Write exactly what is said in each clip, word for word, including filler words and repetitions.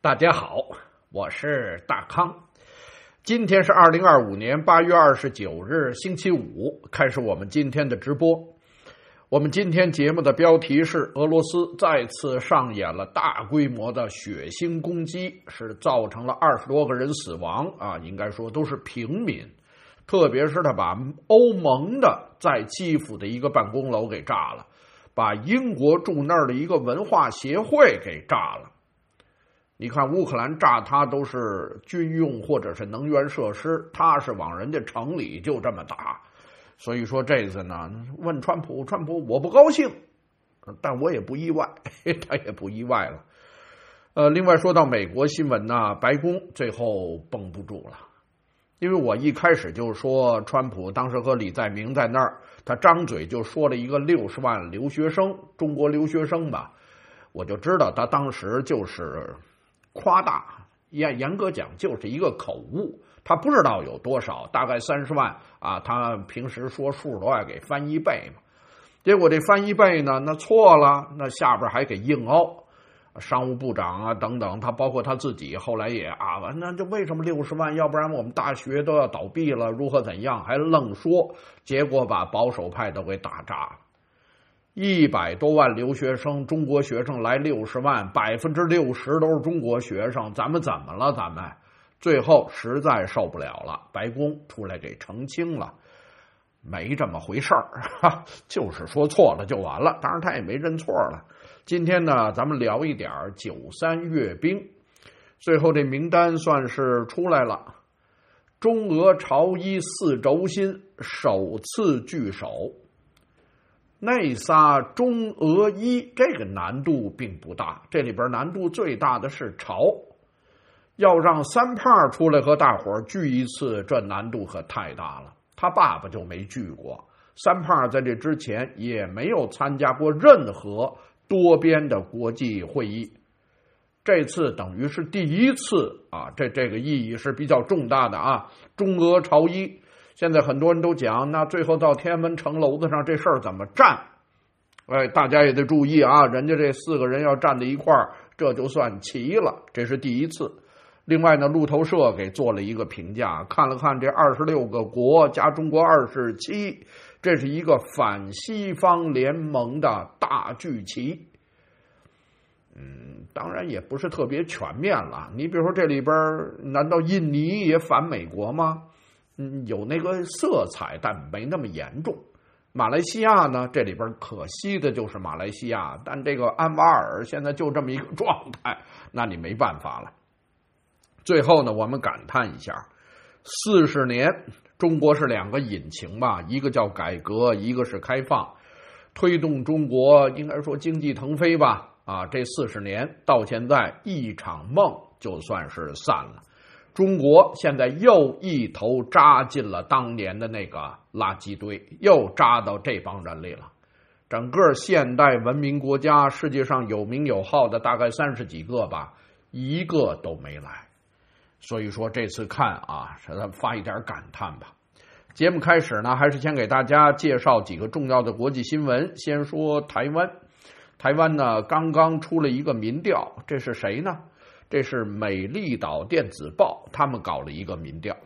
大家好，我是大康。今天是二零二五年八月二十九日星期五，开始我们今天的直播。我们今天节目的标题是俄罗斯再次上演了大规模的血腥攻击，是造成了二十多个人死亡啊，应该说都是平民。特别是他把欧盟的在基辅的一个办公楼给炸了，把英国驻那儿的一个文化协会给炸了。你看乌克兰炸它都是军用或者是能源设施，它是往人家城里就这么打。所以说这次呢，问川普，川普我不高兴，但我也不意外，他也不意外了。呃，另外说到美国新闻呢，白宫最后绷不住了，因为我一开始就说川普当时和李在明在那儿，他张嘴就说了一个六十万留学生，中国留学生吧，我就知道他当时就是夸大，严严格讲就是一个口误，他不知道有多少，大概三十万啊，他平时说数都爱给翻一倍嘛，结果这翻一倍呢，那错了，那下边还给硬凹，商务部长啊等等，他包括他自己后来也啊，那这为什么六十万？要不然我们大学都要倒闭了，如何怎样？还愣说，结果把保守派都给打炸了。一百多万留学生，中国学生来六十万，百分之六十都是中国学生，咱们怎么了？咱们最后实在受不了了，白宫出来给澄清了，没这么回事儿，就是说错了就完了。当然他也没认错了。今天呢，咱们聊一点九三阅兵，最后这名单算是出来了，中俄朝伊四轴心首次聚首。那仨中俄伊这个难度并不大，这里边难度最大的是朝，要让三胖出来和大伙儿聚一次，这难度可太大了。他爸爸就没聚过，三胖在这之前也没有参加过任何多边的国际会议，这次等于是第一次啊，这这个意义是比较重大的啊。中俄朝伊，现在很多人都讲，那最后到天安门城楼子上这事儿怎么站？哎，大家也得注意啊，人家这四个人要站在一块儿，这就算齐了，这是第一次。另外呢，路透社给做了一个评价，看了看这二十六个国加中国二十七，这是一个反西方联盟的大聚齐。嗯，当然也不是特别全面了。你比如说这里边，难道印尼也反美国吗？嗯，有那个色彩，但没那么严重。马来西亚呢，这里边可惜的就是马来西亚，但这个安瓦尔现在就这么一个状态，那你没办法了。最后呢，我们感叹一下，四十年，中国是两个引擎吧，一个叫改革，一个是开放，推动中国应该说经济腾飞吧。啊，这四十年到现在，一场梦就算是散了。中国现在又一头扎进了当年的那个垃圾堆，又扎到这帮人里了。整个现代文明国家，世界上有名有号的大概三十几个吧，一个都没来。所以说这次看啊，让咱们发一点感叹吧。节目开始呢，还是先给大家介绍几个重要的国际新闻。先说台湾，台湾呢刚刚出了一个民调，这是谁呢？这是美丽岛电子报，他们搞了一个民调。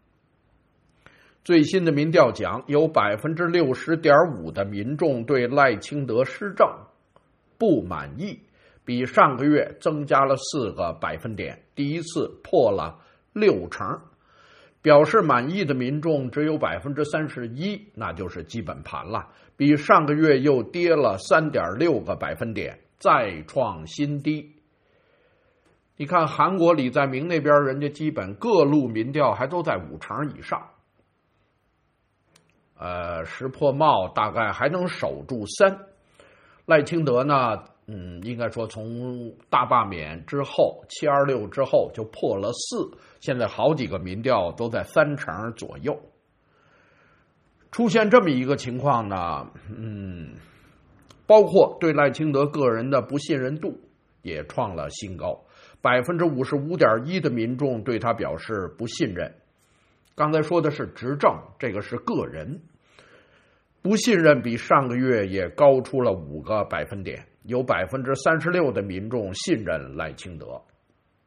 最新的民调讲，有 百分之六十点五 的民众对赖清德施政不满意，比上个月增加了四个百分点，第一次破了六成。表示满意的民众只有 百分之三十一， 那就是基本盘了，比上个月又跌了 三点六个百分点，再创新低。你看韩国李在明那边，人家基本各路民调还都在五成以上。呃，石破茂大概还能守住三。赖清德呢，嗯，应该说从大罢免之后，七二六之后就破了四，现在好几个民调都在三成左右。出现这么一个情况呢，嗯，包括对赖清德个人的不信任度也创了新高。百分之五十五点一的民众对他表示不信任。刚才说的是执政，这个是个人不信任，比上个月也高出了五个百分点。有百分之三十六的民众信任赖清德。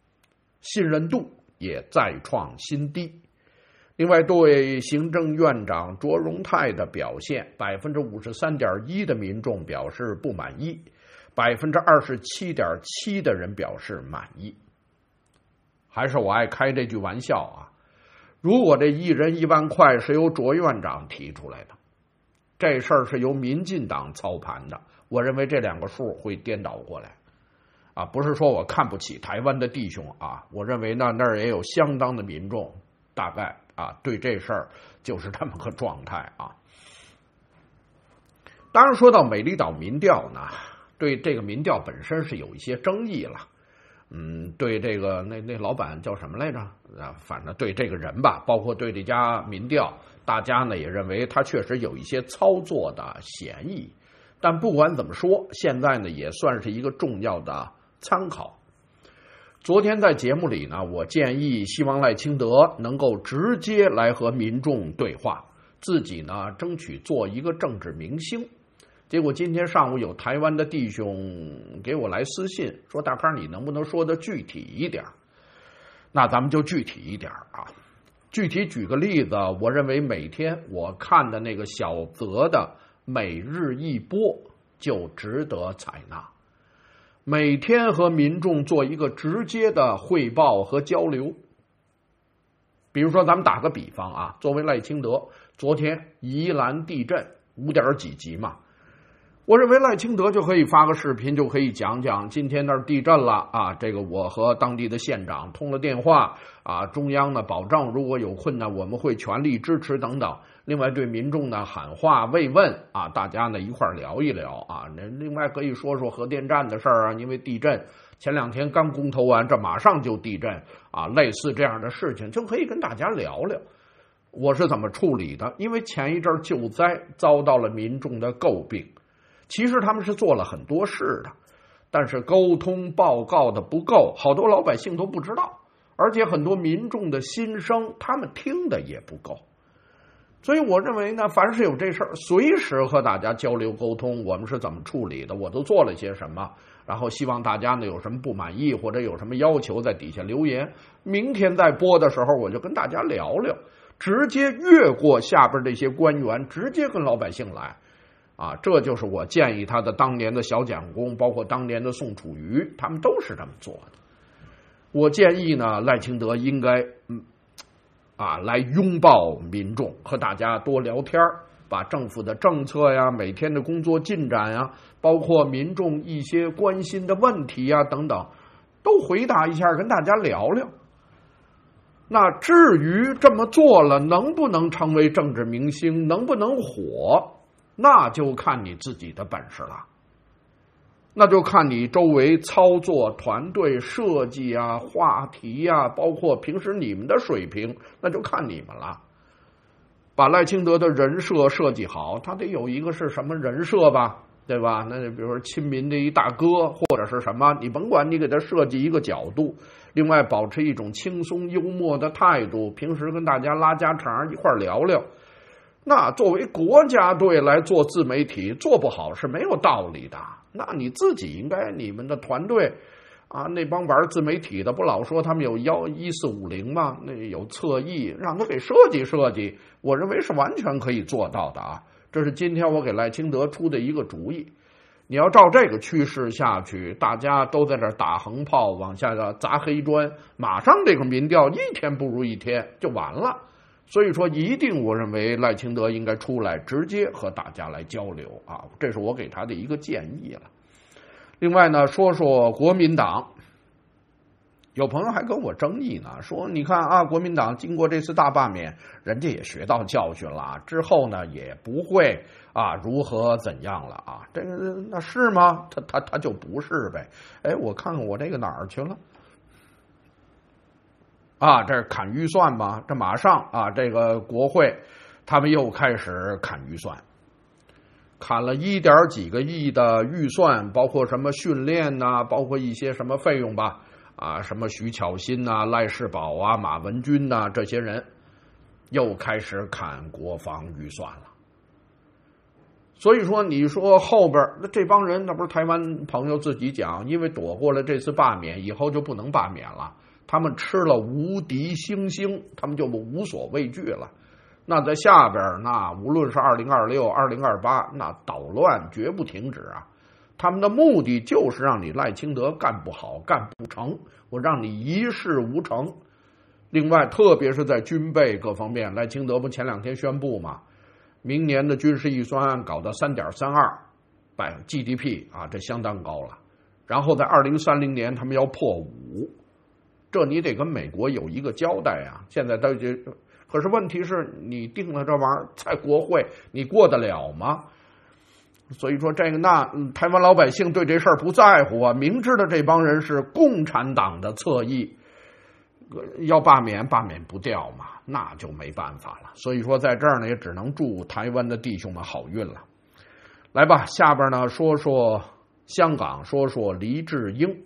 信任度也再创新低。另外，对行政院长卓荣泰的表现，百分之五十三点一的民众表示不满意，百分之二十七点七的人表示满意。还是我爱开这句玩笑啊，如果这一人一万块是由卓院长提出来的，这事儿是由民进党操盘的，我认为这两个数会颠倒过来。啊，不是说我看不起台湾的弟兄啊，我认为呢那儿也有相当的民众，大概啊对这事儿就是这么个状态啊。当然，说到美丽岛民调呢，对这个民调本身是有一些争议了。嗯，对这个那那老板叫什么来着？啊，反正对这个人吧，包括对这家民调，大家呢也认为他确实有一些操作的嫌疑。但不管怎么说，现在呢也算是一个重要的参考。昨天在节目里呢，我建议希望赖清德能够直接来和民众对话，自己呢争取做一个政治明星。结果今天上午有台湾的弟兄给我来私信说，大康你能不能说的具体一点？那咱们就具体一点啊。具体举个例子，我认为每天我看的那个小则的每日一播就值得采纳，每天和民众做一个直接的汇报和交流。比如说咱们打个比方啊，作为赖清德，昨天宜兰地震五点几级嘛，我认为赖清德就可以发个视频，就可以讲讲今天那儿地震了啊，这个我和当地的县长通了电话啊，中央呢保证如果有困难我们会全力支持等等。另外对民众呢喊话慰问啊，大家呢一块儿聊一聊啊。另外可以说说核电站的事儿啊，因为地震前两天刚公投完，这马上就地震啊，类似这样的事情就可以跟大家聊聊。我是怎么处理的？因为前一阵救灾遭到了民众的诟病。其实他们是做了很多事的，但是沟通报告的不够，好多老百姓都不知道，而且很多民众的心声他们听的也不够。所以我认为呢，凡是有这事儿，随时和大家交流沟通，我们是怎么处理的，我都做了些什么，然后希望大家呢有什么不满意或者有什么要求在底下留言，明天在播的时候我就跟大家聊聊，直接越过下边这些官员，直接跟老百姓来啊，这就是我建议他的当年的小蒋公，包括当年的宋楚瑜，他们都是这么做的。我建议呢，赖清德应该嗯啊来拥抱民众，和大家多聊天，把政府的政策呀、每天的工作进展呀，包括民众一些关心的问题呀等等，都回答一下，跟大家聊聊。那至于这么做了能不能成为政治明星，能不能火，那就看你自己的本事了，那就看你周围操作团队设计啊、话题啊，包括平时你们的水平，那就看你们了。把赖清德的人设设计好，他得有一个是什么人设吧，对吧？那比如说亲民的一大哥，或者是什么，你甭管你给他设计一个角度，另外保持一种轻松幽默的态度，平时跟大家拉家常一块聊聊。那作为国家队来做自媒体，做不好是没有道理的。那你自己应该，你们的团队啊，那帮玩自媒体的不老说他们有幺一四五零吗？那有侧翼，让他给设计设计，我认为是完全可以做到的啊。这是今天我给赖清德出的一个主意。你要照这个趋势下去，大家都在这打横炮，往下砸黑砖，马上这个民调一天不如一天就完了。所以说一定我认为赖清德应该出来直接和大家来交流啊，这是我给他的一个建议了。另外呢，说说国民党，有朋友还跟我争议呢，说你看啊，国民党经过这次大罢免，人家也学到教训了，之后呢也不会啊如何怎样了啊，这个那是吗？他他他就不是呗。哎，我看看我这个哪儿去了啊，这是砍预算吧？这马上啊，这个国会他们又开始砍预算，砍了一点几个亿的预算，包括什么训练呐、啊，包括一些什么费用吧，啊，什么徐巧芯呐、赖世宝啊、马文君呐、啊，这些人又开始砍国防预算了。所以说，你说后边那这帮人，那不是台湾朋友自己讲，因为躲过了这次罢免，以后就不能罢免了。 他们吃了无敌星星，他们就无所畏惧了。那在下边，那无论是二零二六、二零二八，那捣乱绝不停止啊！他们的目的就是让你赖清德干不好、干不成，我让你一事无成。另外，特别是在军备各方面，赖清德不前两天宣布嘛，明年的军事预算搞到 三点三二 百 G D P 啊，这相当高了。然后在二零三零年他们要破五，这你得跟美国有一个交代啊。现在都就，可是问题是你定了这玩意儿，在国会你过得了吗？所以说这个那、嗯、台湾老百姓对这事儿不在乎啊，明知道这帮人是共产党的侧翼，要罢免罢免不掉嘛，那就没办法了。所以说在这儿呢，也只能祝台湾的弟兄们好运了。来吧，下边呢说说香港，说说黎智英。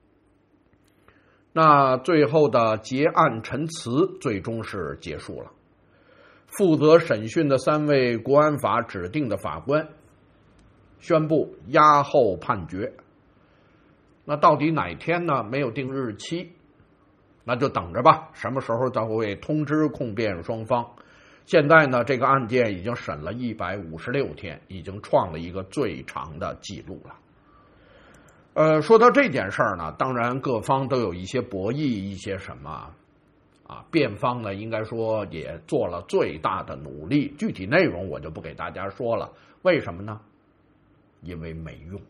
那最后的结案陈词最终是结束了，负责审讯的三位国安法指定的法官宣布押后判决。那到底哪天呢？没有定日期，那就等着吧，什么时候才会通知控辩双方。现在呢，这个案件已经审了一百五十六天，已经创了一个最长的记录了。呃，说到这件事儿呢，当然各方都有一些博弈，一些什么啊，辩方呢应该说也做了最大的努力，具体内容我就不给大家说了。为什么呢？因为没用。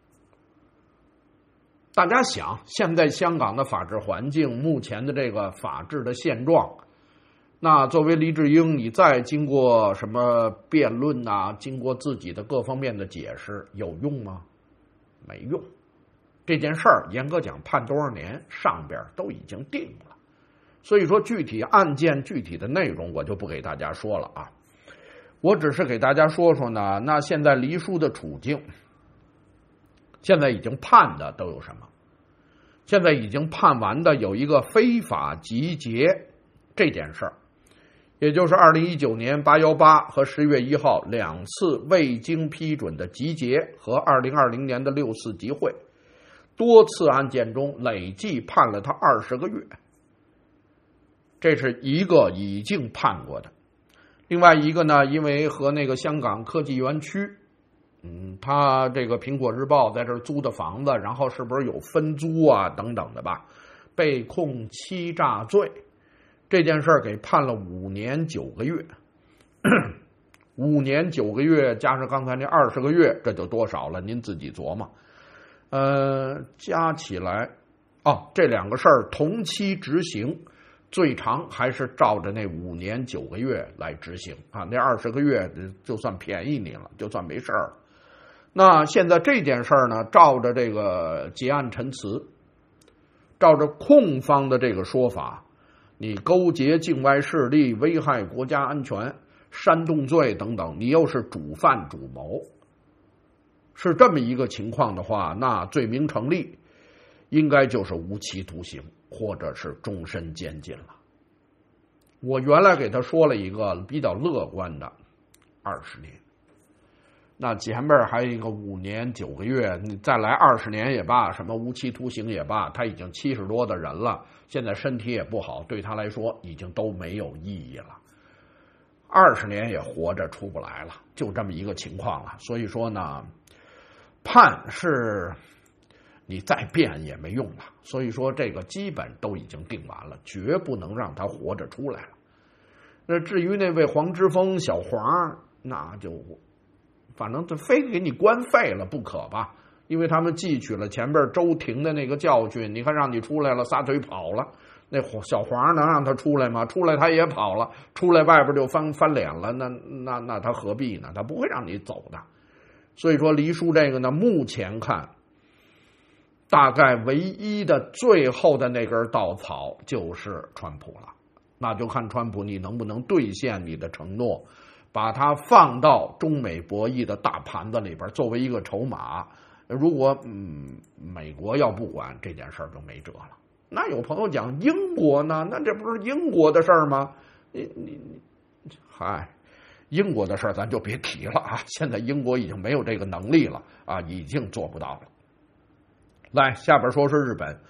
大家想，现在香港的法治环境，目前的这个法治的现状，那作为黎智英，你再经过什么辩论啊，经过自己的各方面的解释，有用吗？没用。这件事儿严格讲判多少年，上边都已经定了。所以说具体案件具体的内容我就不给大家说了啊，我只是给大家说说呢，那现在黎叔的处境，现在已经判的都有什么？现在已经判完的有一个非法集结这件事儿，也就是二零一九年八一八和十月一号两次未经批准的集结和二零二零年的六四集会，多次案件中累计判了他二十个月，这是一个已经判过的。另外一个呢，因为和那个香港科技园区，嗯，他这个苹果日报在这儿租的房子，然后是不是有分租啊等等的吧，被控欺诈罪，这件事儿给判了五年九个月，五年九个月加上刚才那二十个月，这就多少了？您自己琢磨。呃，加起来，哦，这两个事儿同期执行，最长还是照着那五年九个月来执行啊，那二十个月就算便宜你了，就算没事儿。那现在这件事儿呢，照着这个结案陈词，照着控方的这个说法，你勾结境外势力、危害国家安全、煽动罪等等，你又是主犯主谋，是这么一个情况的话，那罪名成立，应该就是无期徒刑或者是终身监禁了。我原来给他说了一个比较乐观的二十年，那前面还有一个五年九个月，你再来二十年也罢，什么无期徒刑也罢，他已经七十多的人了，现在身体也不好，对他来说已经都没有意义了。二十年也活着出不来了，就这么一个情况了。所以说呢，判是你再辩也没用了，所以说这个基本都已经定完了，绝不能让他活着出来了。那至于那位黄之锋小黄，那就反正就非给你关废了不可吧，因为他们汲取了前边周庭的那个教训，你看让你出来了撒腿跑了，那小黄能让他出来吗？出来他也跑了，出来外边就翻翻脸了，那那那他何必呢？他不会让你走的。所以说黎叔这个呢，目前看大概唯一的最后的那根稻草就是川普了，那就看川普你能不能兑现你的承诺，把它放到中美博弈的大盘子里边作为一个筹码。如果嗯美国要不管这件事儿就没辙了。那有朋友讲英国呢，那这不是英国的事儿吗？你你嗨，英国的事儿咱就别提了啊！现在英国已经没有这个能力了啊，已经做不到了。来，下边说是日本，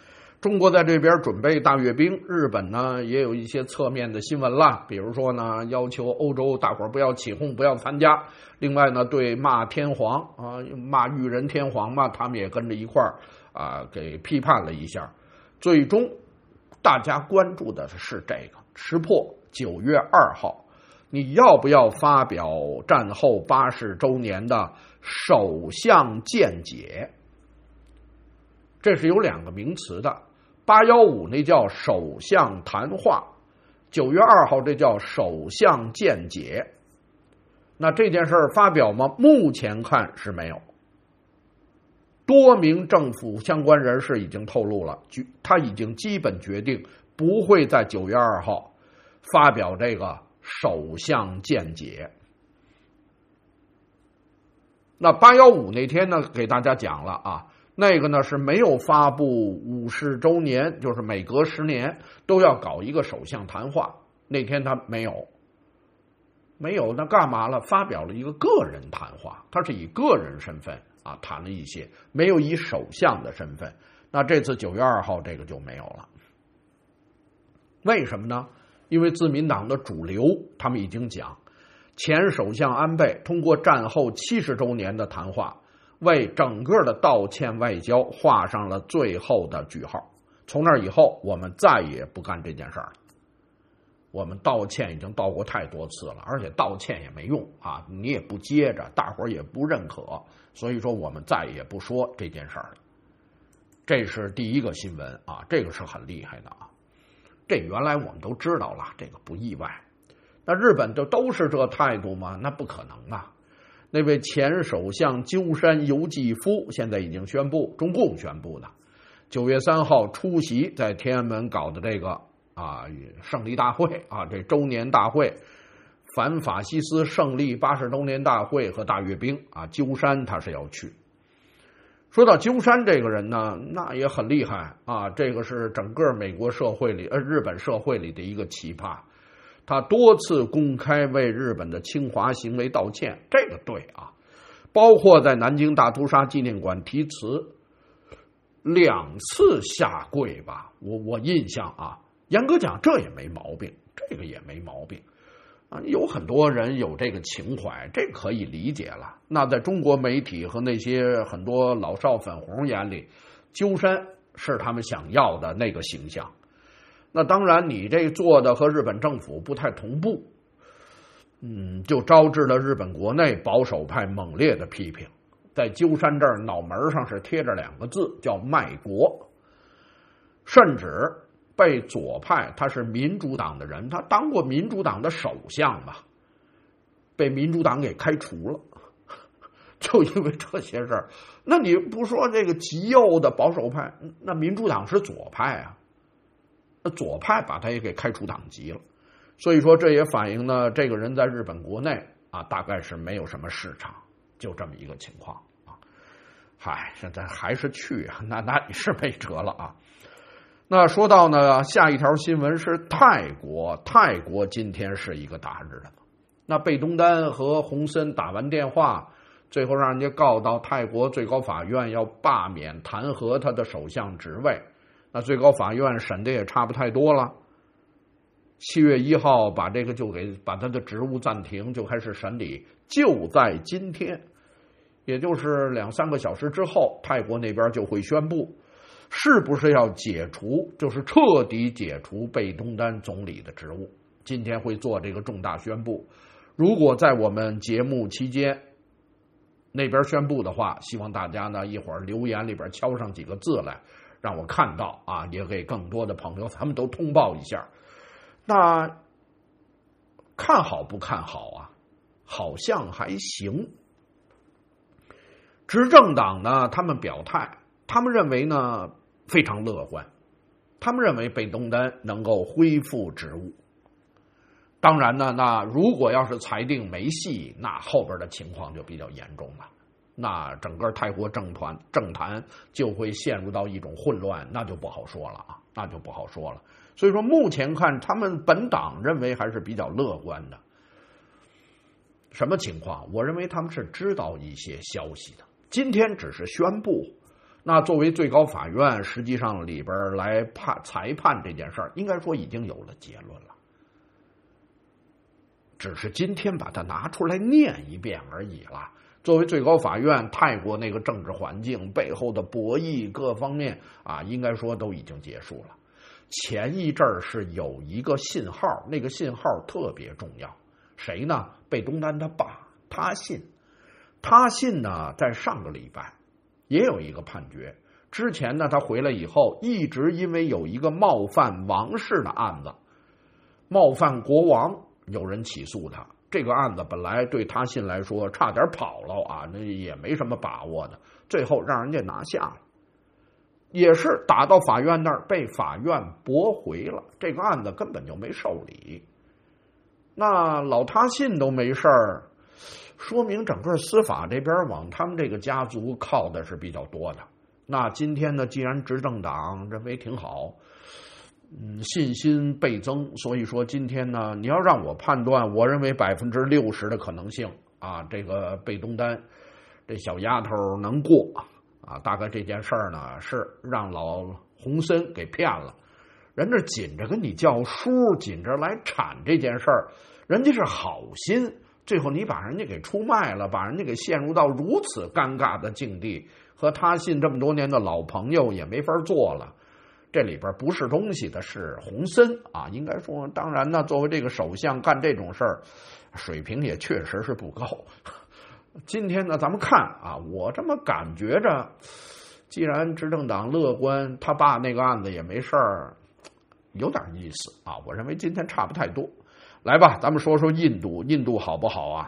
中国在这边准备大阅兵，日本呢也有一些侧面的新闻啦，比如说呢要求欧洲大伙儿不要起哄，不要参加。另外呢，对骂天皇啊，骂裕仁天皇嘛，他们也跟着一块儿啊给批判了一下。最终，大家关注的是这个识破九月二号，你要不要发表战后八十周年的首相见解？这是有两个名词的。八一五那叫首相谈话，九月二号这叫首相见解。那这件事儿发表吗？目前看是没有。多名政府相关人士已经透露了，他已经基本决定不会在九月二号发表这个首相见解。那八一五那天呢，给大家讲了啊。那个呢是没有发布五十周年，就是每隔十年都要搞一个首相谈话。那天他没有，没有，那干嘛了？发表了一个个人谈话，他是以个人身份啊谈了一些，没有以首相的身份。那这次九月二号这个就没有了，为什么呢？因为自民党的主流他们已经讲，前首相安倍通过战后七十周年的谈话，为整个的道歉外交画上了最后的句号。从那以后，我们再也不干这件事儿了。我们道歉已经道过太多次了，而且道歉也没用啊，你也不接着，大伙儿也不认可，所以说我们再也不说这件事儿了。这是第一个新闻啊，这个是很厉害的啊。这原来我们都知道了，这个不意外。那日本就都是这态度吗？那不可能啊。那位前首相鸠山由纪夫现在已经宣布，中共宣布的，九月三号出席在天安门搞的这个啊胜利大会啊，这周年大会，反法西斯胜利八十周年大会和大阅兵啊，鸠山他是要去。说到鸠山这个人呢，那也很厉害啊，这个是整个美国社会里呃日本社会里的一个奇葩。他多次公开为日本的侵华行为道歉，这个对啊，包括在南京大屠杀纪念馆题词，两次下跪吧，我我印象啊，严格讲这也没毛病，这个也没毛病啊，有很多人有这个情怀，这可以理解了。那在中国媒体和那些很多老少粉红眼里，鸠山是他们想要的那个形象。那当然你这做的和日本政府不太同步，嗯，就招致了日本国内保守派猛烈的批评。在鸠山这儿脑门上是贴着两个字叫卖国，甚至被左派，他是民主党的人，他当过民主党的首相吧，被民主党给开除了，就因为这些事儿。那你不说这个极右的保守派，那民主党是左派啊，那左派把他也给开除党籍了，所以说这也反映呢，这个人在日本国内啊，大概是没有什么市场，就这么一个情况啊。嗨，现在还是去啊，那那是没辙了啊。那说到呢，下一条新闻是泰国，泰国今天是一个大日子。那贝东丹和洪森打完电话，最后让人家告到泰国最高法院要罢免弹劾他的首相职位。那最高法院审的也差不太多了，七月一号把这个就给把他的职务暂停，就开始审理。就在今天，也就是两三个小时之后，泰国那边就会宣布是不是要解除，就是彻底解除贝东丹总理的职务。今天会做这个重大宣布。如果在我们节目期间那边宣布的话，希望大家呢一会儿留言里边敲上几个字来，让我看到啊，也给更多的朋友咱们都通报一下。那看好不看好啊？好像还行。执政党呢，他们表态，他们认为呢非常乐观，他们认为贝东丹能够恢复职务。当然呢，那如果要是裁定没戏，那后边的情况就比较严重了。那整个泰国政团政坛就会陷入到一种混乱，那就不好说了啊，那就不好说了。所以说，目前看他们本党认为还是比较乐观的。什么情况？我认为他们是知道一些消息的。今天只是宣布， 那作为最高法院，实际上里边来判裁判这件事儿，应该说已经有了结论了，只是今天把它拿出来念一遍而已了。作为最高法院，泰国那个政治环境背后的博弈各方面啊，应该说都已经结束了。前一阵儿是有一个信号，那个信号特别重要，谁呢？贝东丹他爸他信，他信呢，在上个礼拜也有一个判决。之前呢，他回来以后，一直因为有一个冒犯王室的案子，冒犯国王，有人起诉他。这个案子本来对他信来说差点跑了啊，那也没什么把握的，最后让人家拿下了，也是打到法院那儿被法院驳回了，这个案子根本就没受理。那老他信都没事儿，说明整个司法这边往他们这个家族靠的是比较多的。那今天呢，既然执政党认为挺好，嗯，信心倍增，所以说今天呢，你要让我判断，我认为百分之六十的可能性啊，这个贝东丹这小丫头能过啊。大概这件事儿呢，是让老洪森给骗了，人家紧着跟你叫书，紧着来铲这件事儿，人家是好心，最后你把人家给出卖了，把人家给陷入到如此尴尬的境地，和他信这么多年的老朋友也没法做了。这里边不是东西的是洪森啊，应该说，当然呢，作为这个首相干这种事儿，水平也确实是不高。今天呢，咱们看啊，我这么感觉着，既然执政党乐观，他爸那个案子也没事儿，有点意思啊。我认为今天差不太多。来吧，咱们说说印度，印度好不好啊？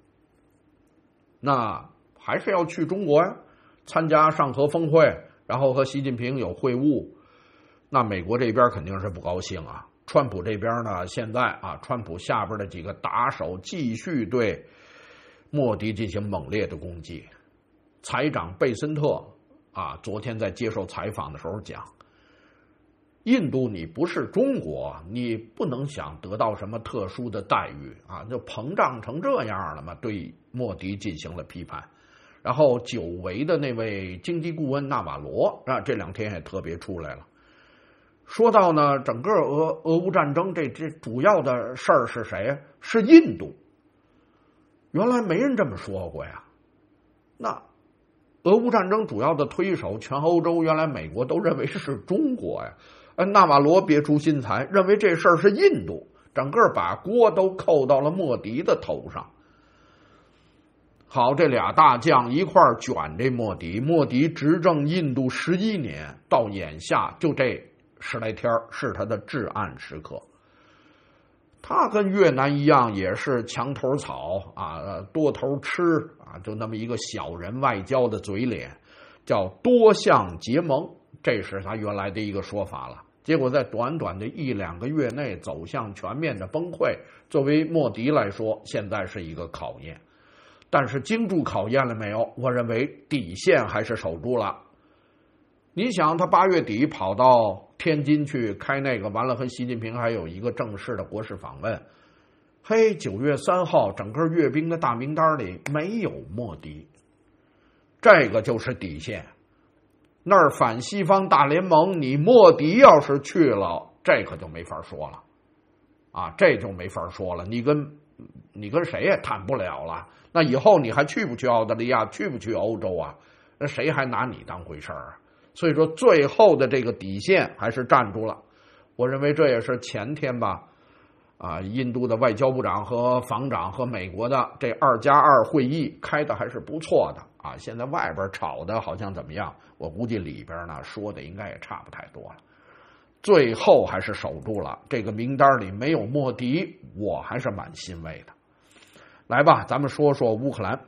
那还是要去中国呀，参加上合峰会，然后和习近平有会晤。那美国这边肯定是不高兴啊。川普这边呢，现在啊，川普下边的几个打手继续对莫迪进行猛烈的攻击。财长贝森特啊，昨天在接受采访的时候讲，印度你不是中国，你不能想得到什么特殊的待遇啊，就膨胀成这样了嘛，对莫迪进行了批判。然后久违的那位经济顾问纳瓦罗啊，这两天也特别出来了。说到呢，整个俄俄乌战争这这主要的事儿是谁？是印度。原来没人这么说过呀。那俄乌战争主要的推手，全欧洲原来美国都认为是中国呀。呃，纳瓦罗别出心裁，认为这事儿是印度，整个把锅都扣到了莫迪的头上。好，这俩大将一块儿卷这莫迪，莫迪执政印度十一年，到眼下就这十来天是他的至暗时刻。他跟越南一样，也是墙头草啊，多头吃啊，就那么一个小人外交的嘴脸，叫多项结盟，这是他原来的一个说法了。结果在短短的一两个月内走向全面的崩溃，作为莫迪来说，现在是一个考验。但是经住考验了没有？我认为底线还是守住了。你想，他八月底跑到天津去开那个，完了和习近平还有一个正式的国事访问。嘿，九月三号，整个阅兵的大名单里没有莫迪，这个就是底线。那儿反西方大联盟，你莫迪要是去了，这可就没法说了，啊，这就没法说了。你跟你跟谁也谈不了了。那以后你还去不去澳大利亚，去不去欧洲啊？那谁还拿你当回事儿啊？所以说，最后的这个底线还是站住了。我认为这也是前天吧，啊，印度的外交部长和防长和美国的这二加二会议开的还是不错的啊。现在外边吵的好像怎么样，我估计里边呢说的应该也差不太多了。最后还是守住了，这个名单里没有莫迪，我还是蛮欣慰的。来吧，咱们说说乌克兰。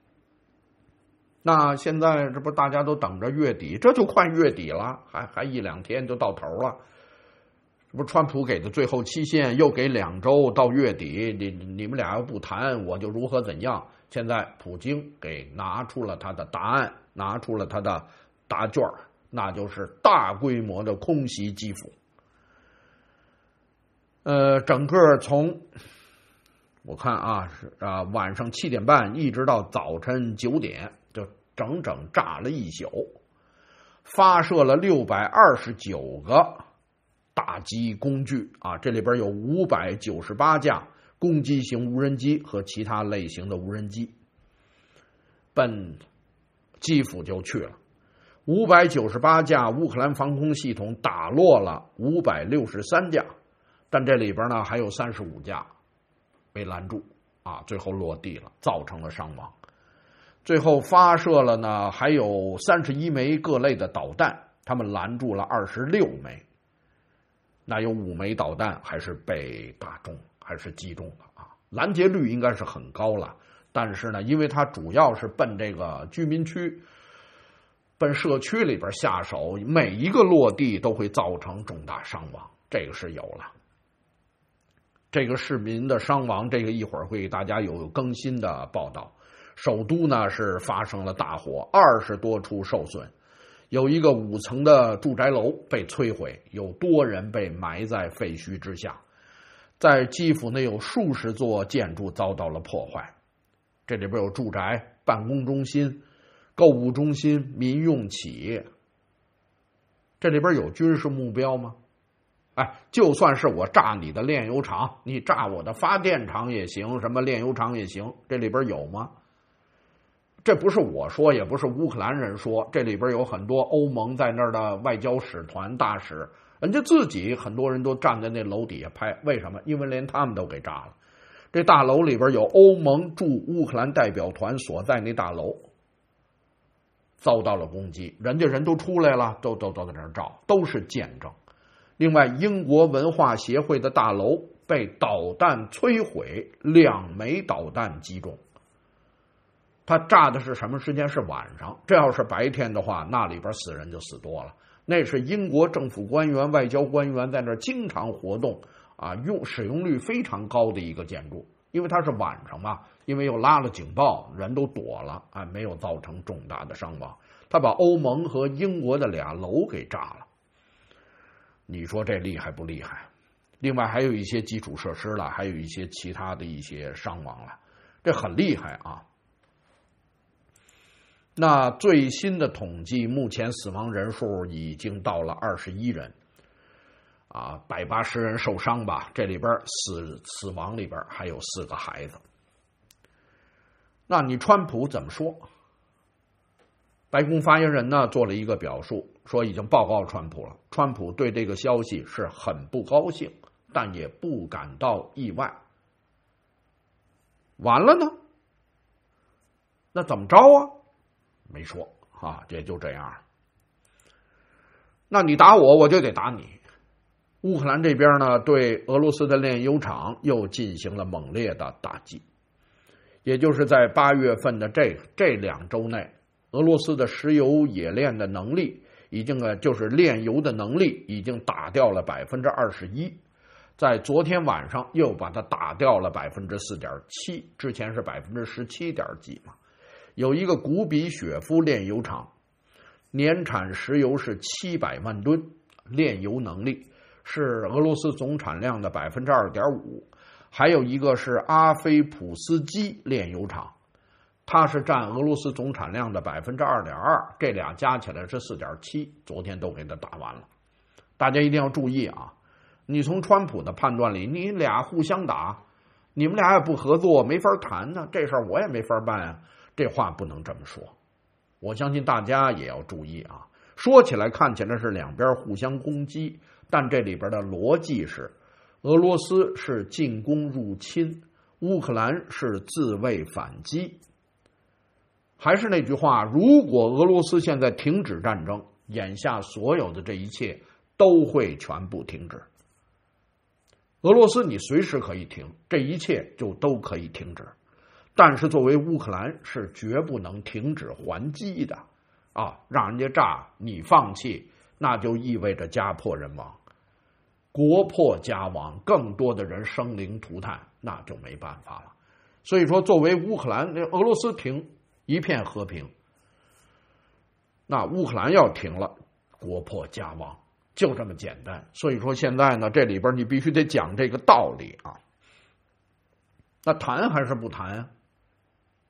那现在这不大家都等着月底，这就快月底了，还还一两天就到头了。这不川普给的最后期限又给两周到月底，你你们俩要不谈，我就如何怎样？现在普京给拿出了他的答案，拿出了他的答卷，那就是大规模的空袭基辅。呃，整个从我看啊是啊晚上七点半一直到早晨九点，就整整炸了一宿。 发射了六百二十九个打击工具啊，这里边有五百九十八架攻击型无人机和其他类型的无人机，奔基辅就去了。五百九十八架乌克兰防空系统打落了五百六十三架，但这里边呢还有三十五架被拦住啊，最后落地了，造成了伤亡。最后发射了呢还有三十一枚各类的导弹，他们拦住了二十六枚，那有五枚导弹还是被打中，还是击中了啊，拦截率应该是很高了。但是呢，因为它主要是奔这个居民区、奔社区里边下手，每一个落地都会造成重大伤亡，这个是有了。这个市民的伤亡，这个一会儿会给大家有更新的报道。首都呢是发生了大火，二十多处受损，有一个五层的住宅楼被摧毁，有多人被埋在废墟之下。在基辅呢，有数十座建筑遭到了破坏，这里边有住宅、办公中心、购物中心、民用企业。这里边有军事目标吗？哎，就算是我炸你的炼油厂，你炸我的发电厂也行，什么炼油厂也行，这里边有吗？这不是我说，也不是乌克兰人说，这里边有很多欧盟在那儿的外交使团大使，人家自己很多人都站在那楼底下拍，为什么？因为连他们都给炸了。这大楼里边有欧盟驻乌克兰代表团所在那大楼遭到了攻击，人家人都出来了，都都都在那儿照，都是见证。另外，英国文化协会的大楼被导弹摧毁，两枚导弹击中。他炸的是什么时间？是晚上。这要是白天的话，那里边死人就死多了。那是英国政府官员、外交官员在那儿经常活动啊，用使用率非常高的一个建筑。因为它是晚上嘛，因为又拉了警报，人都躲了啊，没有造成重大的伤亡。他把欧盟和英国的俩楼给炸了。你说这厉害不厉害？另外还有一些基础设施了，还有一些其他的一些伤亡了，这很厉害啊。那最新的统计，目前死亡人数已经到了二十一人，啊，百八十人受伤吧。这里边死死亡里边还有四个孩子。那你川普怎么说？白宫发言人呢做了一个表述，说已经报告川普了。川普对这个消息是很不高兴，但也不感到意外。完了呢？那怎么着啊？没说啊，这就这样。那你打我，我就得打你。乌克兰这边呢，对俄罗斯的炼油厂又进行了猛烈的打击。也就是在八月份的这这两周内，俄罗斯的石油冶炼的能力已经呃，就是炼油的能力已经打掉了百分之二十一，在昨天晚上又把它打掉了百分之四点七，之前是百分之十七点几嘛。有一个古比雪夫炼油厂，年产石油是七百万吨，炼油能力是俄罗斯总产量的百分之二点五。还有一个是阿菲普斯基炼油厂，它是占俄罗斯总产量的百分之二点二，这俩加起来是四点七，昨天都给它打完了。大家一定要注意啊！你从川普的判断里，你俩互相打，你们俩也不合作，没法谈呢。这事儿我也没法办啊。这话不能这么说，我相信大家也要注意啊。说起来看起来是两边互相攻击，但这里边的逻辑是，俄罗斯是进攻入侵，乌克兰是自卫反击。还是那句话，如果俄罗斯现在停止战争，眼下所有的这一切都会全部停止。俄罗斯你随时可以停，这一切就都可以停止。但是作为乌克兰是绝不能停止还击的啊！让人家炸，你放弃，那就意味着家破人亡，国破家亡，更多的人生灵涂炭，那就没办法了。所以说，作为乌克兰，俄罗斯停，一片和平，那乌克兰要停了，国破家亡，就这么简单。所以说现在呢，这里边你必须得讲这个道理啊。那谈还是不谈啊？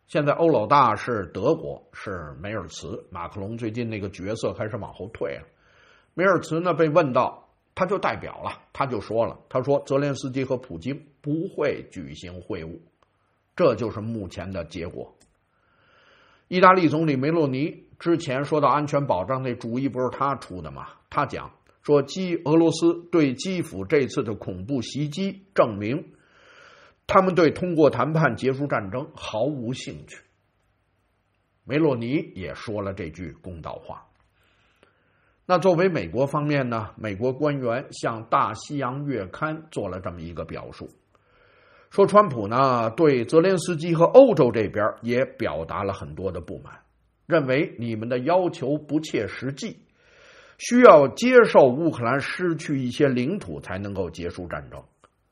现在欧老大是德国，是梅尔茨，马克龙最近那个角色开始往后退了。梅尔茨呢被问到，他就代表了，他就说了，他说泽连斯基和普京不会举行会晤，这就是目前的结果。意大利总理梅洛尼之前说到安全保障那主意不是他出的吗？他讲说基俄罗斯对基辅这次的恐怖袭击证明他们对通过谈判结束战争毫无兴趣。梅洛尼也说了这句公道话。那作为美国方面呢，美国官员向大西洋月刊做了这么一个表述，说川普呢对泽连斯基和欧洲这边也表达了很多的不满，认为你们的要求不切实际，需要接受乌克兰失去一些领土才能够结束战争。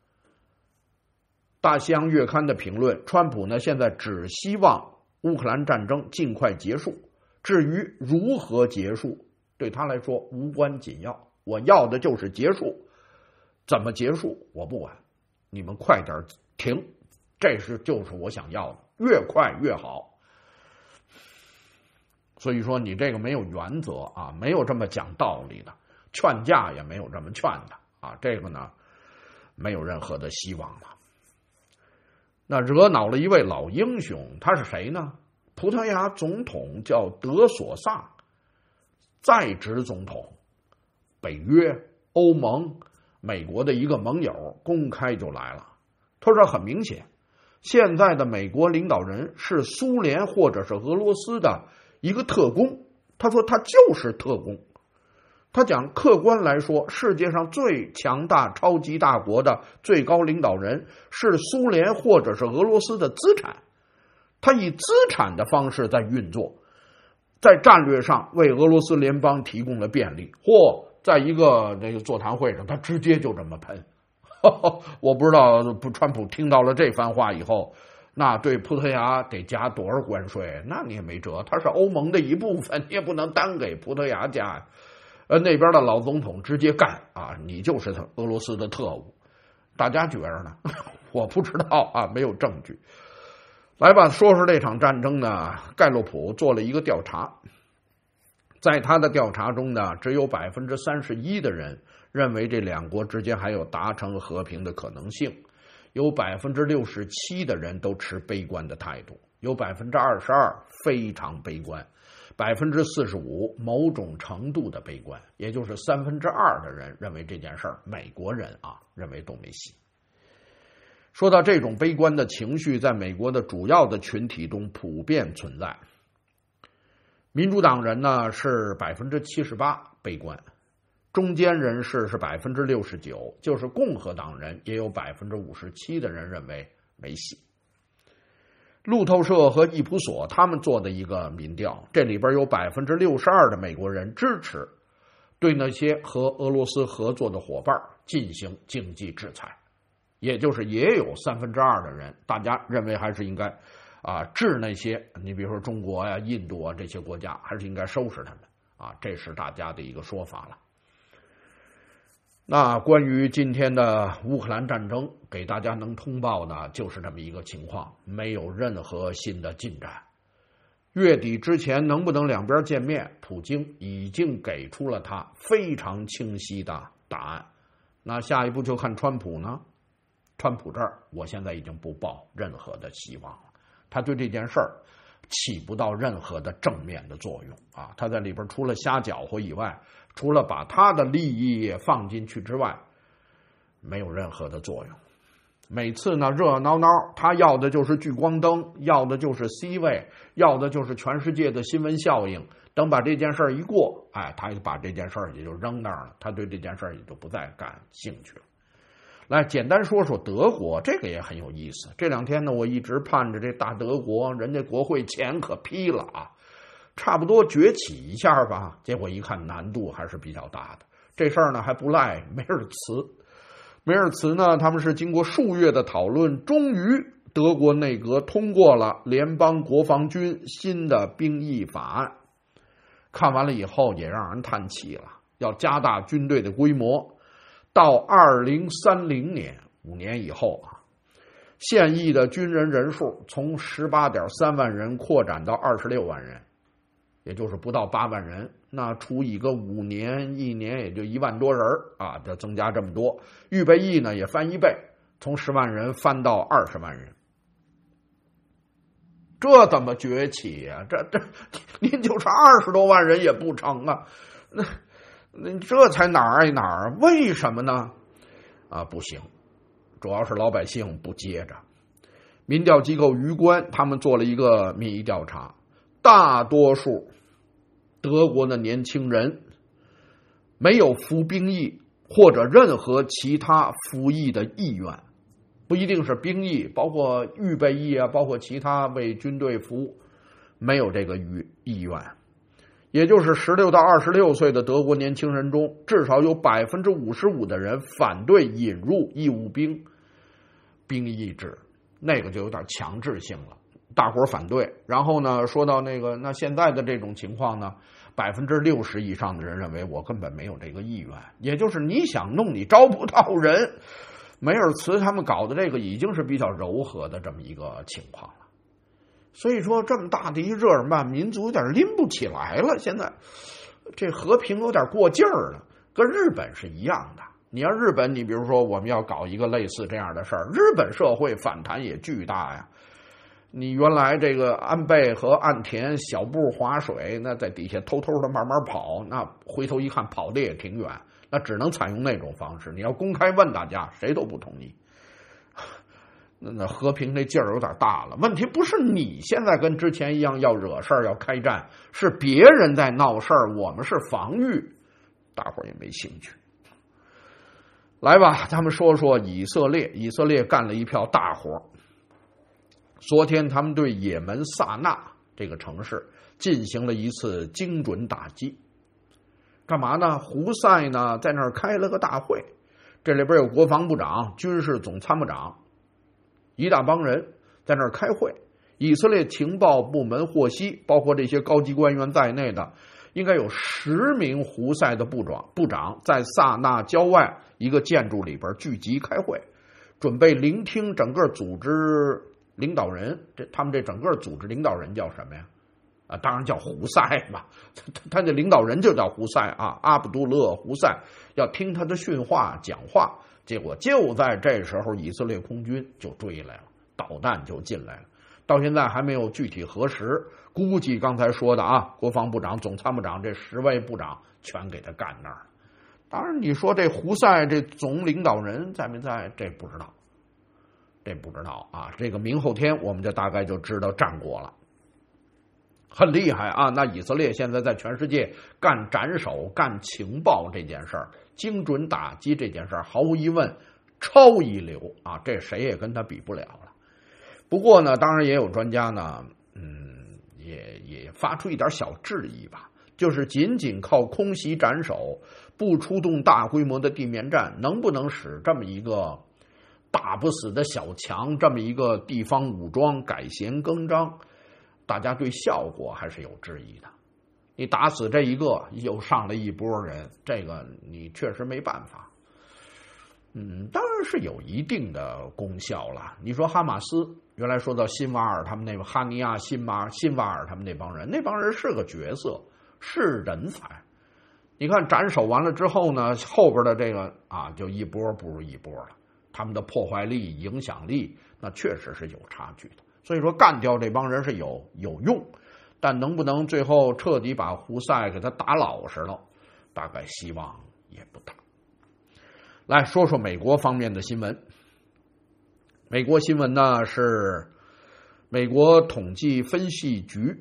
大西洋月刊的评论，川普呢现在只希望乌克兰战争尽快结束，至于如何结束，对他来说无关紧要，我要的就是结束，怎么结束我不管，你们快点停，这是就是我想要的，越快越好。所以说你这个没有原则啊，没有这么讲道理的，劝架也没有这么劝的啊，这个呢没有任何的希望了。那惹恼了一位老英雄，他是谁呢？葡萄牙总统叫德索萨，在职总统，北约、欧盟、美国的一个盟友公开就来了。他说很明显，现在的美国领导人是苏联或者是俄罗斯的一个特工。他说他就是特工。他讲客观来说，世界上最强大超级大国的最高领导人是苏联或者是俄罗斯的资产，他以资产的方式在运作，在战略上为俄罗斯联邦提供了便利，或在一个这个座谈会上他直接就这么喷。我不知道川普听到了这番话以后，那对葡萄牙得加多少关税，那你也没辙，他是欧盟的一部分，你也不能单给葡萄牙加。呃，那边的老总统直接干啊，你就是他俄罗斯的特务，大家觉着呢？我不知道啊，没有证据。来吧，说说这场战争呢，盖洛普做了一个调查，在他的调查中呢，只有百分之三十一的人认为这两国之间还有达成和平的可能性，有百分之六十七的人都持悲观的态度，有百分之二十二非常悲观。百分之四十五某种程度的悲观，也就是三分之二的人认为这件事儿，美国人啊认为都没戏。说到这种悲观的情绪，在美国的主要的群体中普遍存在。民主党人呢是百分之七十八悲观，中间人士是百分之六十九，就是共和党人也有百分之五十七的人认为没戏。路透社和易普索他们做的一个民调，这里边有百分之六十二的美国人支持对那些和俄罗斯合作的伙伴进行经济制裁，也就是也有三分之二的人，大家认为还是应该啊治那些，你比如说中国呀、印度啊这些国家，还是应该收拾他们啊，这是大家的一个说法了。那关于今天的乌克兰战争，给大家能通报的就是这么一个情况，没有任何新的进展。月底之前能不能两边见面，普京已经给出了他非常清晰的答案。那下一步就看川普呢。川普这儿，我现在已经不抱任何的希望了，他对这件事儿起不到任何的正面的作用啊！他在里边除了瞎搅和以外，除了把他的利益也放进去之外，没有任何的作用。每次呢热热闹闹，他要的就是聚光灯，要的就是 C 位，要的就是全世界的新闻效应。等把这件事儿一过，哎，他就把这件事儿也就扔那儿了，他对这件事儿也就不再感兴趣了。来，简单说说德国，这个也很有意思。这两天呢，我一直盼着这大德国，人家国会钱可批了啊，差不多崛起一下吧。结果一看，难度还是比较大的。这事儿呢，还不赖梅尔茨。梅尔茨呢，他们是经过数月的讨论，终于德国内阁通过了联邦国防军新的兵役法案。看完了以后，也让人叹气了，要加大军队的规模。到二零三零年，五年以后啊， 现役的军人人数从 十八点三万人扩展到二十六万人，也就是不到八万人。那除以个五年，一年也就一万多人啊，就增加这么多。预备役呢也翻一倍，从十万人翻到二十万人。这怎么崛起呀、啊？这这，您就是二十多万人也不成啊！那那这才哪儿挨哪儿？为什么呢？啊，不行，主要是老百姓不接着。民调机构余观他们做了一个民意调查，大多数德国的年轻人没有服兵役或者任何其他服役的意愿。不一定是兵役，包括预备役啊，包括其他为军队服务，没有这个意愿。也就是十六到二十六岁的德国年轻人中，至少有百分之五十五的人反对引入义务兵兵役制，那个就有点强制性了，大伙儿反对。然后呢，说到那个，那现在的这种情况呢，百分之六十以上的人认为我根本没有这个意愿，也就是你想弄，你招不到人。梅尔茨他们搞的这个已经是比较柔和的这么一个情况了，所以说这么大的一日耳曼民族有点拎不起来了。现在这和平有点过劲儿了，跟日本是一样的。你要日本，你比如说我们要搞一个类似这样的事儿，日本社会反弹也巨大呀。你原来这个安倍和岸田小步划水，那在底下偷偷的慢慢跑，那回头一看跑的也挺远。那只能采用那种方式，你要公开问大家，谁都不同意。那那和平那劲儿有点大了。问题不是你现在跟之前一样要惹事儿要开战，是别人在闹事儿，我们是防御，大伙儿也没兴趣。来吧，咱们说说以色列。以色列干了一票大活。昨天他们对也门萨那这个城市进行了一次精准打击。干嘛呢？胡塞呢在那儿开了个大会，这里边有国防部长、军事总参谋长，一大帮人在那儿开会。以色列情报部门获悉，包括这些高级官员在内的，应该有十名胡塞的部长部长在萨那郊外一个建筑里边聚集开会，准备聆听整个组织领导人。这他们这整个组织领导人叫什么呀？啊，当然叫胡塞吧，他的领导人就叫胡塞啊，阿卜杜勒胡塞，要听他的训话讲话。结果就在这时候，以色列空军就追来了，导弹就进来了，到现在还没有具体核实，估计刚才说的啊，国防部长、总参谋长这十位部长全给他干那儿了。当然，你说这胡塞这总领导人在没在？这不知道，这不知道啊。这个明后天我们就大概就知道战果了。很厉害啊！那以色列现在在全世界干斩首、干情报这件事儿，精准打击这件事儿，毫无疑问超一流啊！这谁也跟他比不了了。不过呢，当然也有专家呢，嗯，也也发出一点小质疑吧，就是仅仅靠空袭斩首，不出动大规模的地面战，能不能使这么一个打不死的小强，这么一个地方武装改弦更张？大家对效果还是有质疑的。你打死这一个，又上了一波人，这个你确实没办法。嗯，当然是有一定的功效了。你说哈马斯，原来说到辛瓦尔他们那个哈尼亚、辛瓦辛瓦尔他们那帮人，那帮人是个角色，是人才。你看斩首完了之后呢，后边的这个啊，就一波不如一波了。他们的破坏力、影响力，那确实是有差距的。所以说干掉这帮人是有有用，但能不能最后彻底把胡塞给他打老实了，大概希望也不大。来说说美国方面的新闻。美国新闻呢是美国统计分析局，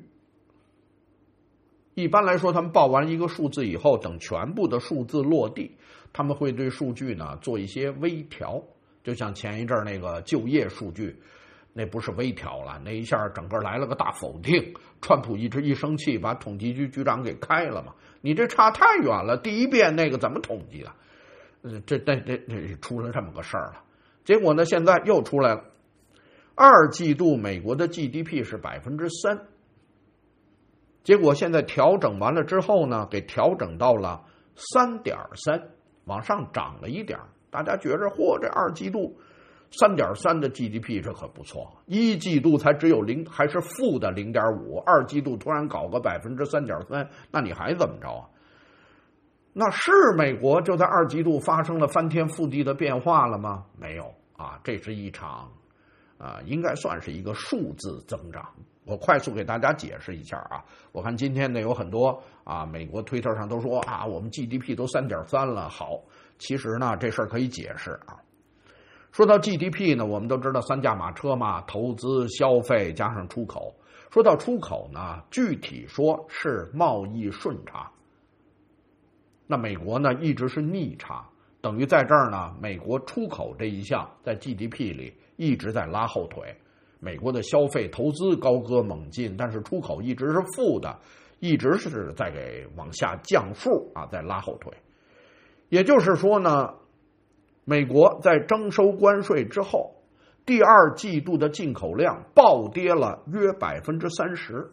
一般来说他们报完一个数字以后，等全部的数字落地，他们会对数据呢做一些微调，就像前一阵那个就业数据，那不是微调了，那一下整个来了个大否定，川普一直一生气把统计局局长给开了嘛，你这差太远了，第一遍那个怎么统计的？这这这这出了这么个事儿了。结果呢现在又出来了，二季度美国的 G D P 是百分之三，结果现在调整完了之后呢，给调整到了三点三，往上涨了一点。大家觉着嚯，这二季度三点三的 G D P 这可不错，一季度才只有零，还是负的零点五，二季度突然搞个百分之三点三，那你还怎么着啊？那是美国就在二季度发生了翻天覆地的变化了吗？没有啊，这是一场啊，应该算是一个数字增长。我快速给大家解释一下啊，我看今天呢有很多啊，美国推特上都说啊，我们 G D P 都 三点三 了。好，其实呢这事儿可以解释啊。说到 G D P 呢，我们都知道三驾马车嘛，投资、消费加上出口。说到出口呢，具体说是贸易顺差。那美国呢一直是逆差，等于在这儿呢，美国出口这一项在 G D P 里一直在拉后腿。美国的消费投资高歌猛进，但是出口一直是负的，一直是在给往下降数啊，在拉后腿。也就是说呢，美国在征收关税之后，第二季度的进口量暴跌了约百分之三十，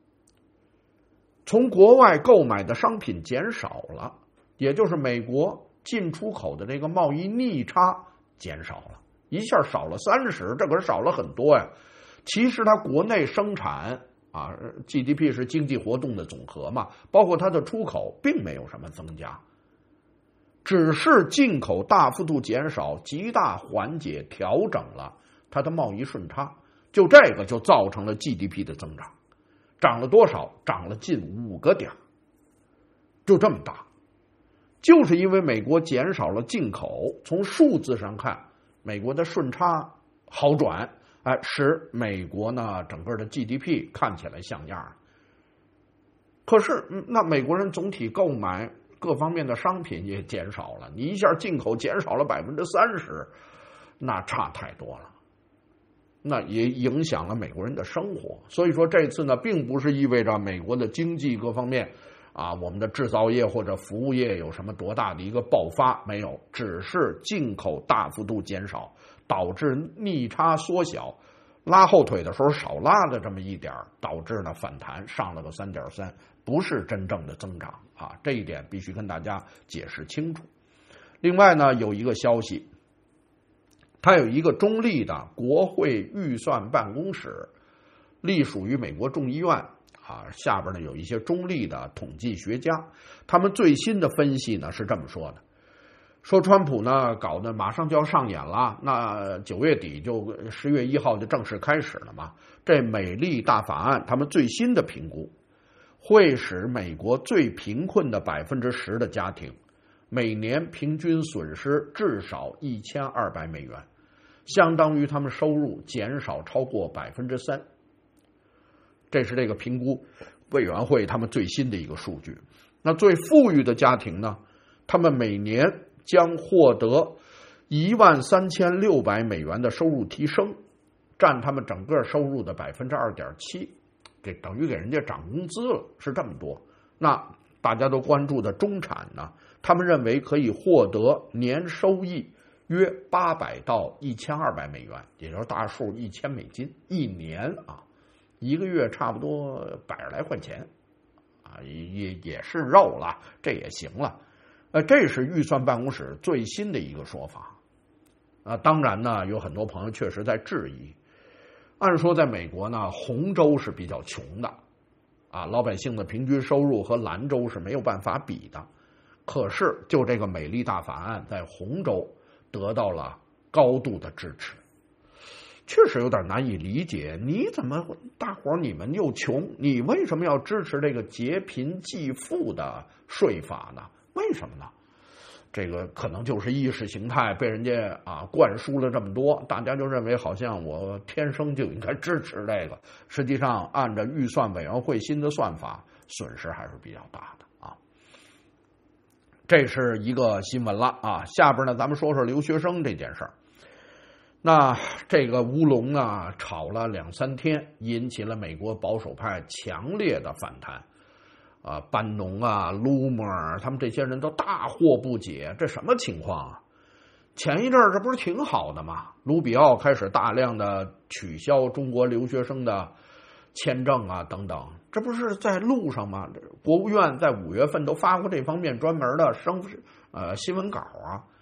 从国外购买的商品减少了，也就是美国进出口的这个贸易逆差减少了。一下少了三十，这可是少了很多呀。其实它国内生产啊 ，G D P 是经济活动的总和嘛，包括它的出口并没有什么增加，只是进口大幅度减少，极大缓解调整了它的贸易顺差。就这个就造成了 G D P 的增长，涨了多少？涨了近五个点，就这么大。就是因为美国减少了进口，从数字上看，美国的顺差好转，哎，使美国呢整个的 G D P 看起来像样。可是，那美国人总体购买各方面的商品也减少了，你一下进口减少了百分之三十，那差太多了，那也影响了美国人的生活。所以说，这次呢，并不是意味着美国的经济各方面啊，我们的制造业或者服务业有什么多大的一个爆发，没有，只是进口大幅度减少，导致逆差缩小，拉后腿的时候少拉了这么一点，导致呢反弹上了个 三点三， 不是真正的增长啊，这一点必须跟大家解释清楚。另外呢，有一个消息，它有一个中立的国会预算办公室，隶属于美国众议院啊，下边呢有一些中立的统计学家，他们最新的分析呢是这么说的，说川普呢搞得马上就要上演了，那九月底就十月一号就正式开始了嘛。这美丽大法案，他们最新的评估会使美国最贫困的百分之十的家庭每年平均损失至少一千二百美元，相当于他们收入减少超过百分之三。这是这个评估委员会他们最新的一个数据。那最富裕的家庭呢，他们每年将获得一万三千六百美元的收入提升，占他们整个收入的百分之二点七，这等于给人家涨工资了，是这么多。那大家都关注的中产呢，他们认为可以获得年收益约八百到一千二百美元，也就是大数一千美金一年啊。一个月差不多百十来块钱，啊，也也是肉了，这也行了。呃，这是预算办公室最新的一个说法。啊，当然呢，有很多朋友确实在质疑。按说在美国呢，红州是比较穷的，啊，老百姓的平均收入和蓝州是没有办法比的。可是，就这个美丽大法案在红州得到了高度的支持。确实有点难以理解，你怎么大伙儿你们又穷，你为什么要支持这个劫贫济富的税法呢？为什么呢？这个可能就是意识形态被人家啊灌输了这么多，大家就认为好像我天生就应该支持这个。实际上，按照预算委员会新的算法，损失还是比较大的啊。这是一个新闻了啊。下边呢，咱们说说留学生这件事儿。那这个乌龙呢，吵了两三天，引起了美国保守派强烈的反弹。啊，班农啊、卢默尔，他们这些人都大惑不解，这什么情况啊？前一阵儿这不是挺好的吗？卢比奥开始大量的取消中国留学生的签证啊，等等，这不是在路上吗？国务院在五月份都发过这方面专门的声呃新闻稿啊。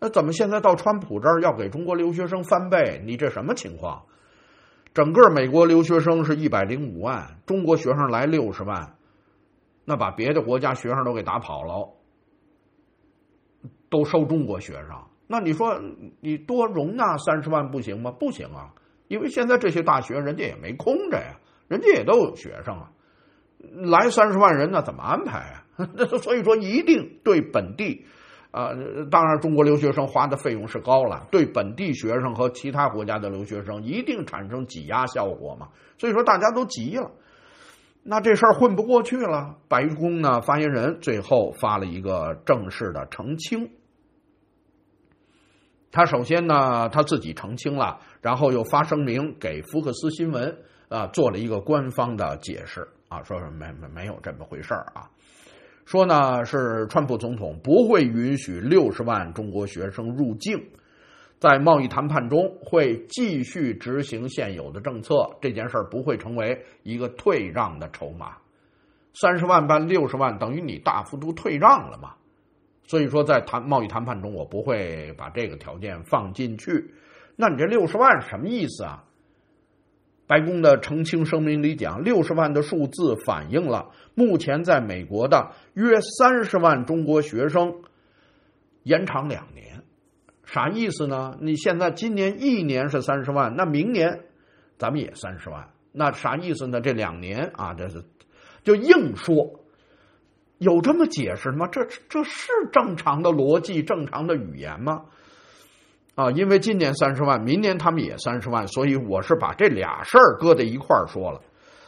那怎么现在到川普这儿要给中国留学生翻倍？你这什么情况？整个美国留学生是一百零五万，中国学生来六十万，那把别的国家学生都给打跑了，都收中国学生。那你说你多容纳三十万不行吗？不行啊，因为现在这些大学人家也没空着呀，人家也都有学生啊，来三十万人那怎么安排啊？所以说一定对本地啊、呃，当然中国留学生花的费用是高了，对本地学生和其他国家的留学生一定产生挤压效果嘛。所以说大家都急了，那这事儿混不过去了。白宫呢发言人最后发了一个正式的澄清。他首先呢他自己澄清了，然后又发声明给福克斯新闻啊做了一个官方的解释啊，说没没没有这么回事啊。说呢是川普总统不会允许六十万中国学生入境，在贸易谈判中会继续执行现有的政策，这件事不会成为一个退让的筹码。三十万办六十万等于你大幅度退让了嘛，所以说在谈贸易谈判中我不会把这个条件放进去。那你这六十万什么意思啊？白宫的澄清声明里讲，六十万的数字反映了目前在美国的约三十万中国学生延长两年。啥意思呢？你现在今年一年是三十万，那明年咱们也三十万，那啥意思呢？这两年啊，这是就硬说，有这么解释吗？这这是正常的逻辑、正常的语言吗？啊，因为今年三十万，明年他们也三十万，所以我是把这俩事儿搁在一块儿说了。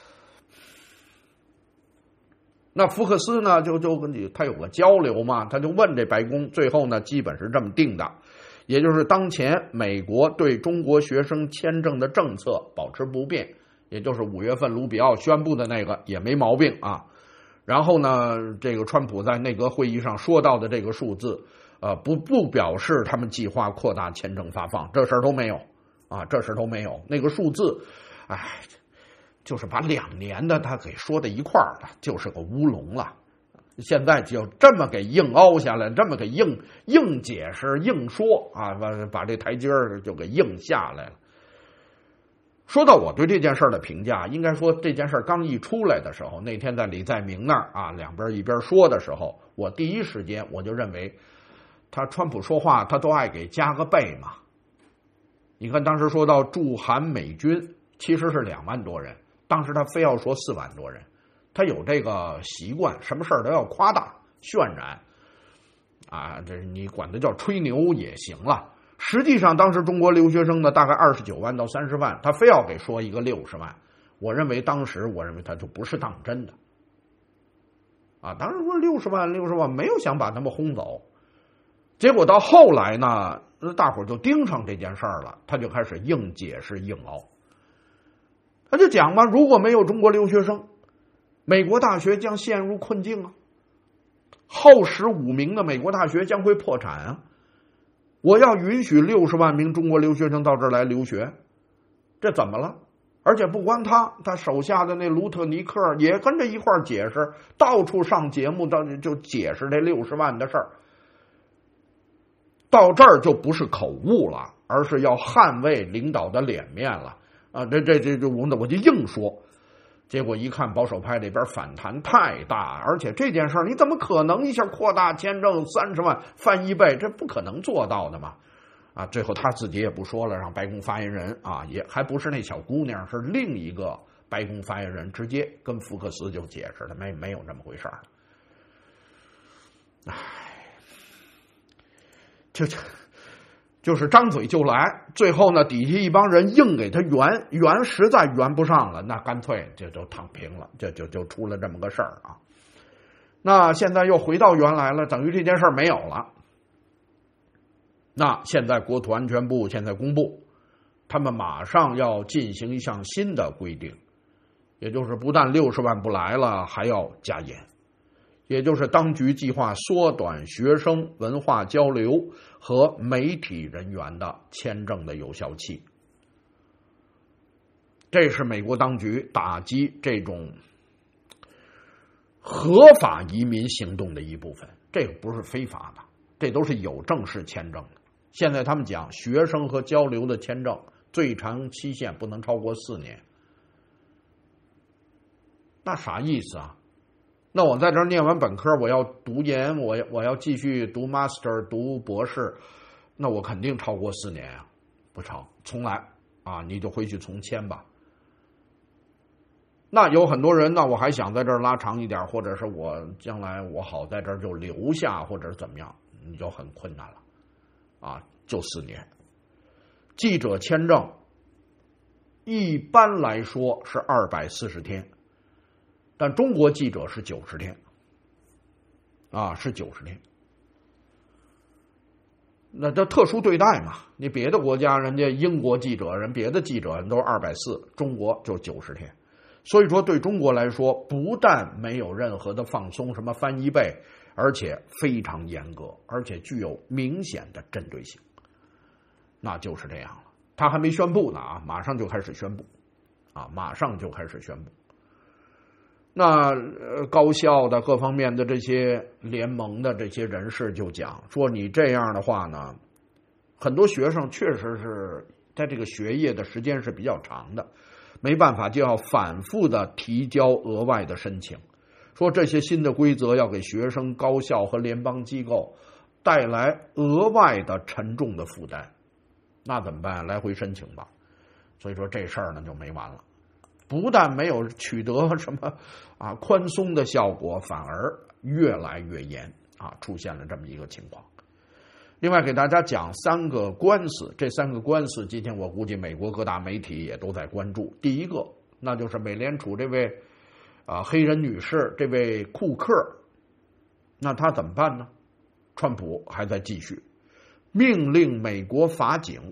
那福克斯呢，就就跟你他有个交流嘛，他就问这白宫，最后呢，基本是这么定的，也就是当前美国对中国学生签证的政策保持不变，也就是五月份卢比奥宣布的那个也没毛病啊。然后呢，这个川普在内阁会议上说到的这个数字。呃，不不表示他们计划扩大签证发放，这事儿都没有啊，这事儿都没有。那个数字，哎，就是把两年的他给说到一块儿了，就是个乌龙了。现在就这么给硬凹下来，这么给硬硬解释、硬说啊，把把这台阶儿就给硬下来了。说到我对这件事儿的评价，应该说这件事儿刚一出来的时候，那天在李在明那儿啊，两边一边说的时候，我第一时间我就认为。他川普说话，他都爱给加个倍嘛。你看当时说到驻韩美军其实是两万多人，当时他非要说四万多人，他有这个习惯，什么事儿都要夸大渲染啊，这你管它叫吹牛也行了。实际上当时中国留学生呢大概二十九万到三十万，他非要给说一个六十万，我认为当时我认为他就不是当真的啊。当时说六十万六十万，没有想把他们轰走。结果到后来呢，大伙儿就盯上这件事儿了，他就开始硬解释硬凹。他就讲嘛，如果没有中国留学生，美国大学将陷入困境啊，后十五名的美国大学将会破产啊。我要允许六十万名中国留学生到这儿来留学，这怎么了？而且不光他，他手下的那卢特尼克也跟着一块儿解释，到处上节目，到就解释这六十万的事儿。到这儿就不是口误了，而是要捍卫领导的脸面了啊！这这这这，我我就硬说，结果一看保守派这边反弹太大，而且这件事你怎么可能一下扩大签证三十万翻一倍？这不可能做到的嘛！啊，最后他自己也不说了，让白宫发言人啊，也还不是那小姑娘，是另一个白宫发言人直接跟福克斯就解释了，没没有这么回事儿。唉。就就就是张嘴就来，最后呢，底下一帮人硬给他圆圆，实在圆不上了，那干脆就就躺平了，就就就出了这么个事儿啊。那现在又回到原来了，等于这件事儿没有了。那现在国土安全部现在公布，他们马上要进行一项新的规定，也就是不但六十万不来了，还要加严。也就是当局计划缩短学生文化交流和媒体人员的签证的有效期。这是美国当局打击这种合法移民行动的一部分，这个不是非法的，这都是有正式签证的。 现在他们讲学生和交流的签证最长期限不能超过四年，那啥意思啊？那我在这儿念完本科，我要读研，我我要继续读 master 读博士，那我肯定超过四年啊，不超，重来啊，你就回去重签吧。那有很多人呢，我还想在这儿拉长一点，或者是我将来我好在这儿就留下，或者是怎么样，你就很困难了啊，就四年。记者签证一般来说是二百四十天，但中国记者是九十天，啊，是九十天。那这特殊对待嘛？你别的国家，人家英国记者人，别的记者人都是二百四，中国就九十天。所以说，对中国来说，不但没有任何的放松，什么翻一倍，而且非常严格，而且具有明显的针对性。那就是这样了。他还没宣布呢啊，马上就开始宣布，啊，马上就开始宣布。那呃，高校的各方面的这些联盟的这些人士就讲说，你这样的话呢，很多学生确实是在这个学业的时间是比较长的，没办法就要反复的提交额外的申请，说这些新的规则要给学生、高校和联邦机构带来额外的沉重的负担，那怎么办？来回申请吧。所以说这事儿呢就没完了。不但没有取得什么啊宽松的效果，反而越来越严啊，出现了这么一个情况。另外给大家讲三个官司，这三个官司今天我估计美国各大媒体也都在关注。第一个，那就是美联储这位啊黑人女士，这位库克，那她怎么办呢？川普还在继续命令美国法警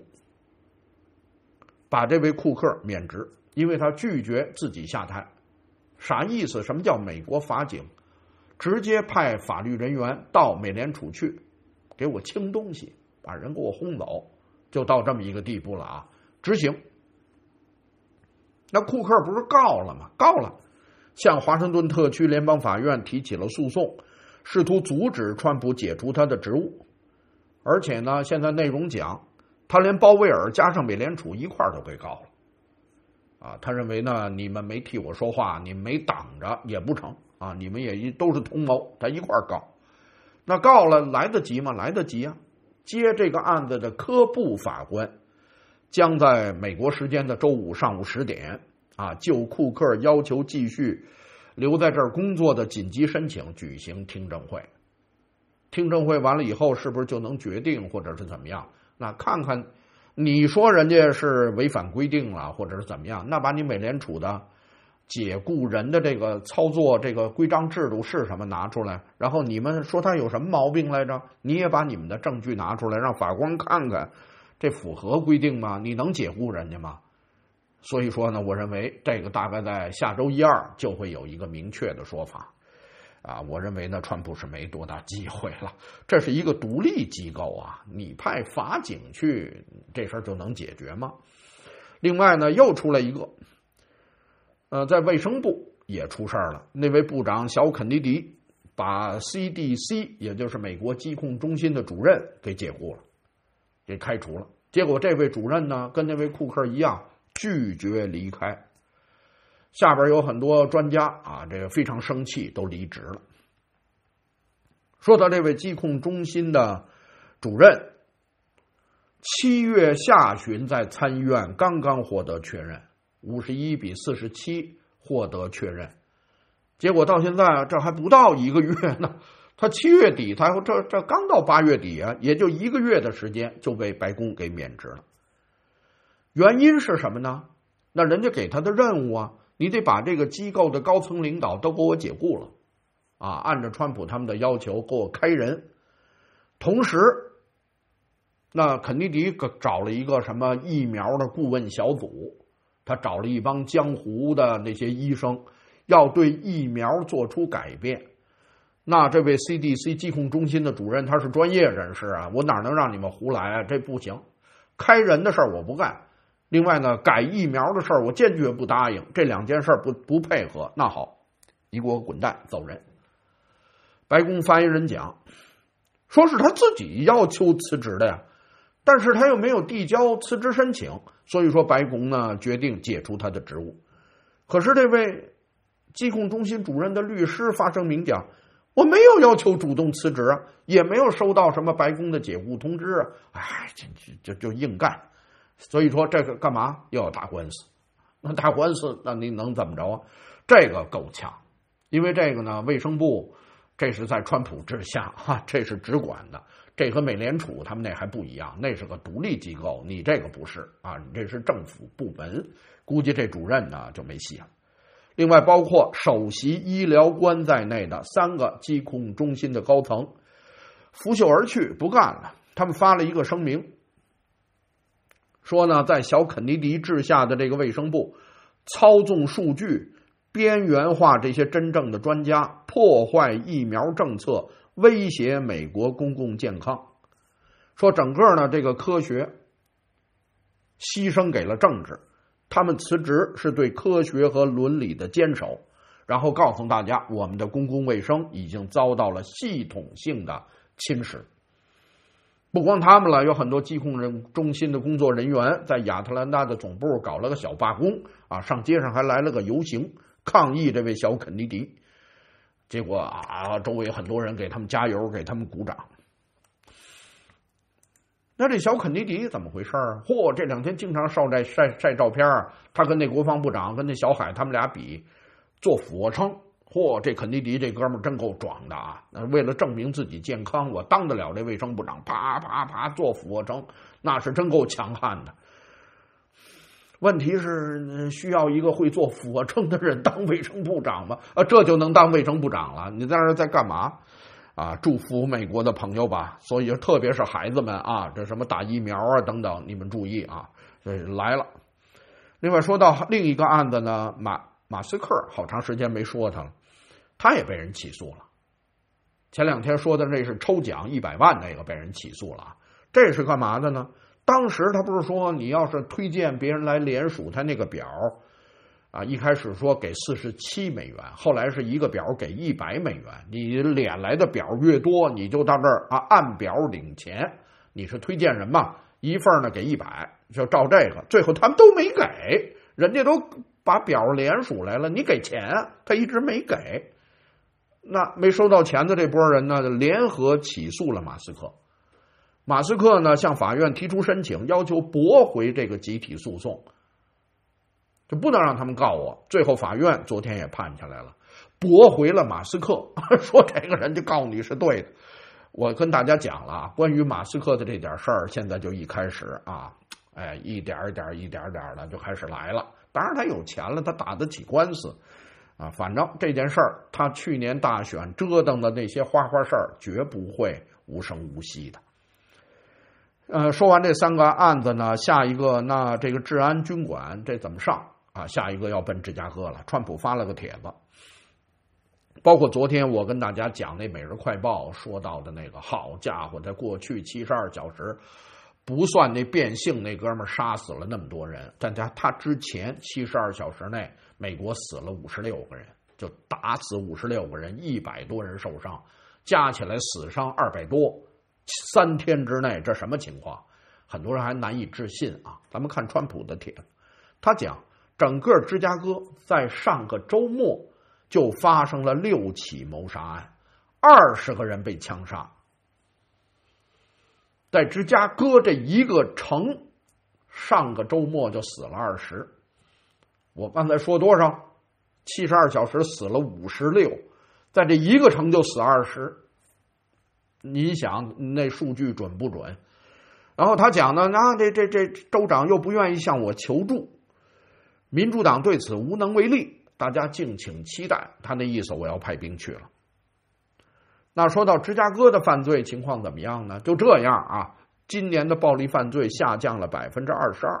把这位库克免职。因为他拒绝自己下台。啥意思？什么叫美国法警？直接派法律人员到美联储去给我清东西，把人给我轰走，就到这么一个地步了啊！执行。那库克不是告了吗？告了，向华盛顿特区联邦法院提起了诉讼，试图阻止川普解除他的职务。而且呢，现在内容讲，他连鲍威尔加上美联储一块儿都给告了。啊，他认为呢，你们没替我说话，你们没挡着也不成啊，你们也都是同谋，他一块儿告。那告了来得及吗？来得及啊！接这个案子的科布法官将在美国时间的周五上午十点啊，就库克要求继续留在这儿工作的紧急申请举行听证会。听证会完了以后，是不是就能决定，或者是怎么样？那看看。你说人家是违反规定了，或者是怎么样？那把你美联储的解雇人的这个操作、这个规章制度是什么拿出来，然后你们说他有什么毛病来着？你也把你们的证据拿出来，让法官看看，这符合规定吗？你能解雇人家吗？所以说呢，我认为这个大概在下周一二就会有一个明确的说法。啊，我认为呢，川普是没多大机会了。这是一个独立机构啊，你派法警去，这事儿就能解决吗？另外呢，又出来一个，呃，在卫生部也出事儿了。那位部长小肯尼迪把 C D C， 也就是美国疾控中心的主任给解雇了，给开除了。结果这位主任呢，跟那位库克一样，拒绝离开。下边有很多专家啊，这个非常生气，都离职了。说到这位疾控中心的主任，七月下旬在参议院刚刚获得确认，五十一比四十七获得确认，结果到现在这还不到一个月呢，他七月底，他这这刚到八月底啊，也就一个月的时间就被白宫给免职了。原因是什么呢？那人家给他的任务啊，你得把这个机构的高层领导都给我解雇了啊，按照川普他们的要求给我开人。同时那肯尼迪找了一个什么疫苗的顾问小组，他找了一帮江湖的那些医生，要对疫苗做出改变。那这位 C D C 疾控中心的主任他是专业人士啊，我哪能让你们胡来啊？这不行，开人的事儿我不干。另外呢，改疫苗的事儿我坚决不答应，这两件事不不配合。那好，你给我滚蛋，走人。白宫发言人讲，说是他自己要求辞职的呀， 但是他又没有递交辞职申请，所以说白宫呢决定解除他的职务。可是这位疾控中心主任的律师发声明讲，我没有要求主动辞职啊，也没有收到什么白宫的解雇通知啊，哎，这就就硬干。所以说这个干嘛又要打官司？那打官司，那你能怎么着啊？这个够呛，因为这个呢，卫生部这是在川普之下哈，这是直管的，这和美联储他们那还不一样，那是个独立机构，你这个不是啊，你这是政府部门，估计这主任呢就没戏了。另外，包括首席医疗官在内的三个疾控中心的高层拂袖而去，不干了。他们发了一个声明，说呢，在小肯尼迪治下的这个卫生部操纵数据，边缘化这些真正的专家，破坏疫苗政策，威胁美国公共健康。说整个呢这个科学牺牲给了政治，他们辞职是对科学和伦理的坚守，然后告诉大家，我们的公共卫生已经遭到了系统性的侵蚀。不光他们了，有很多疾控人中心的工作人员在亚特兰大的总部搞了个小罢工啊，上街上还来了个游行抗议这位小肯尼迪。结果啊，周围很多人给他们加油，给他们鼓掌。那这小肯尼迪怎么回事啊？嚯，这两天经常晒晒晒照片，他跟那国防部长跟那小海他们俩比做俯卧撑。嚯，这肯尼迪这哥们儿真够壮的啊！为了证明自己健康，我当得了这卫生部长，啪啪啪做俯卧撑，那是真够强悍的。问题是需要一个会做俯卧撑的人当卫生部长吗？啊，这就能当卫生部长了？你在那在干嘛？啊，祝福美国的朋友吧。所以特别是孩子们啊，这什么打疫苗啊等等，你们注意啊，这来了。另外说到另一个案子呢，马马斯克好长时间没说他了，他也被人起诉了。前两天说的那是抽奖一百万那个被人起诉了，这是干嘛的呢？当时他不是说你要是推荐别人来联署他那个表啊，一开始说给四十七美元，后来是一个表给一百美元，你敛来的表越多，你就到这儿啊按表领钱，你是推荐人嘛，一份呢给一百，就照这个，最后他们都没给，人家都把表联署来了，你给钱，他一直没给。那没收到钱的这波人呢，联合起诉了马斯克。马斯克呢向法院提出申请，要求驳回这个集体诉讼，就不能让他们告我。最后法院昨天也判下来了，驳回了马斯克，说这个人就告你是对的。我跟大家讲了，关于马斯克的这点事儿，现在就一开始啊，哎，一点一点一点点的就开始来了。当然他有钱了，他打得起官司啊。反正这件事儿，他去年大选折腾的那些花花事儿，绝不会无声无息的。呃，说完这三个案子呢，下一个那这个治安军管这怎么上啊？下一个要奔芝加哥了。川普发了个帖子，包括昨天我跟大家讲那《每日快报》说到的那个，好家伙，在过去七十二小时，不算那变性那哥们儿杀死了那么多人，但他他之前七十二小时内，美国死了五十六个人，就打死五十六个人，一百多人受伤，加起来死伤二百多。三天之内，这什么情况？很多人还难以置信啊！咱们看川普的帖子，他讲整个芝加哥在上个周末就发生了六起谋杀案，二十个人被枪杀。在芝加哥这一个城，上个周末就死了二十。我刚才说多少？七十二小时死了五十六，在这一个城就死二十。你想那数据准不准？然后他讲呢，那这这这州长又不愿意向我求助，民主党对此无能为力，大家敬请期待。他那意思我要派兵去了。那说到芝加哥的犯罪情况怎么样呢？就这样啊，今年的暴力犯罪下降了百分之二十二，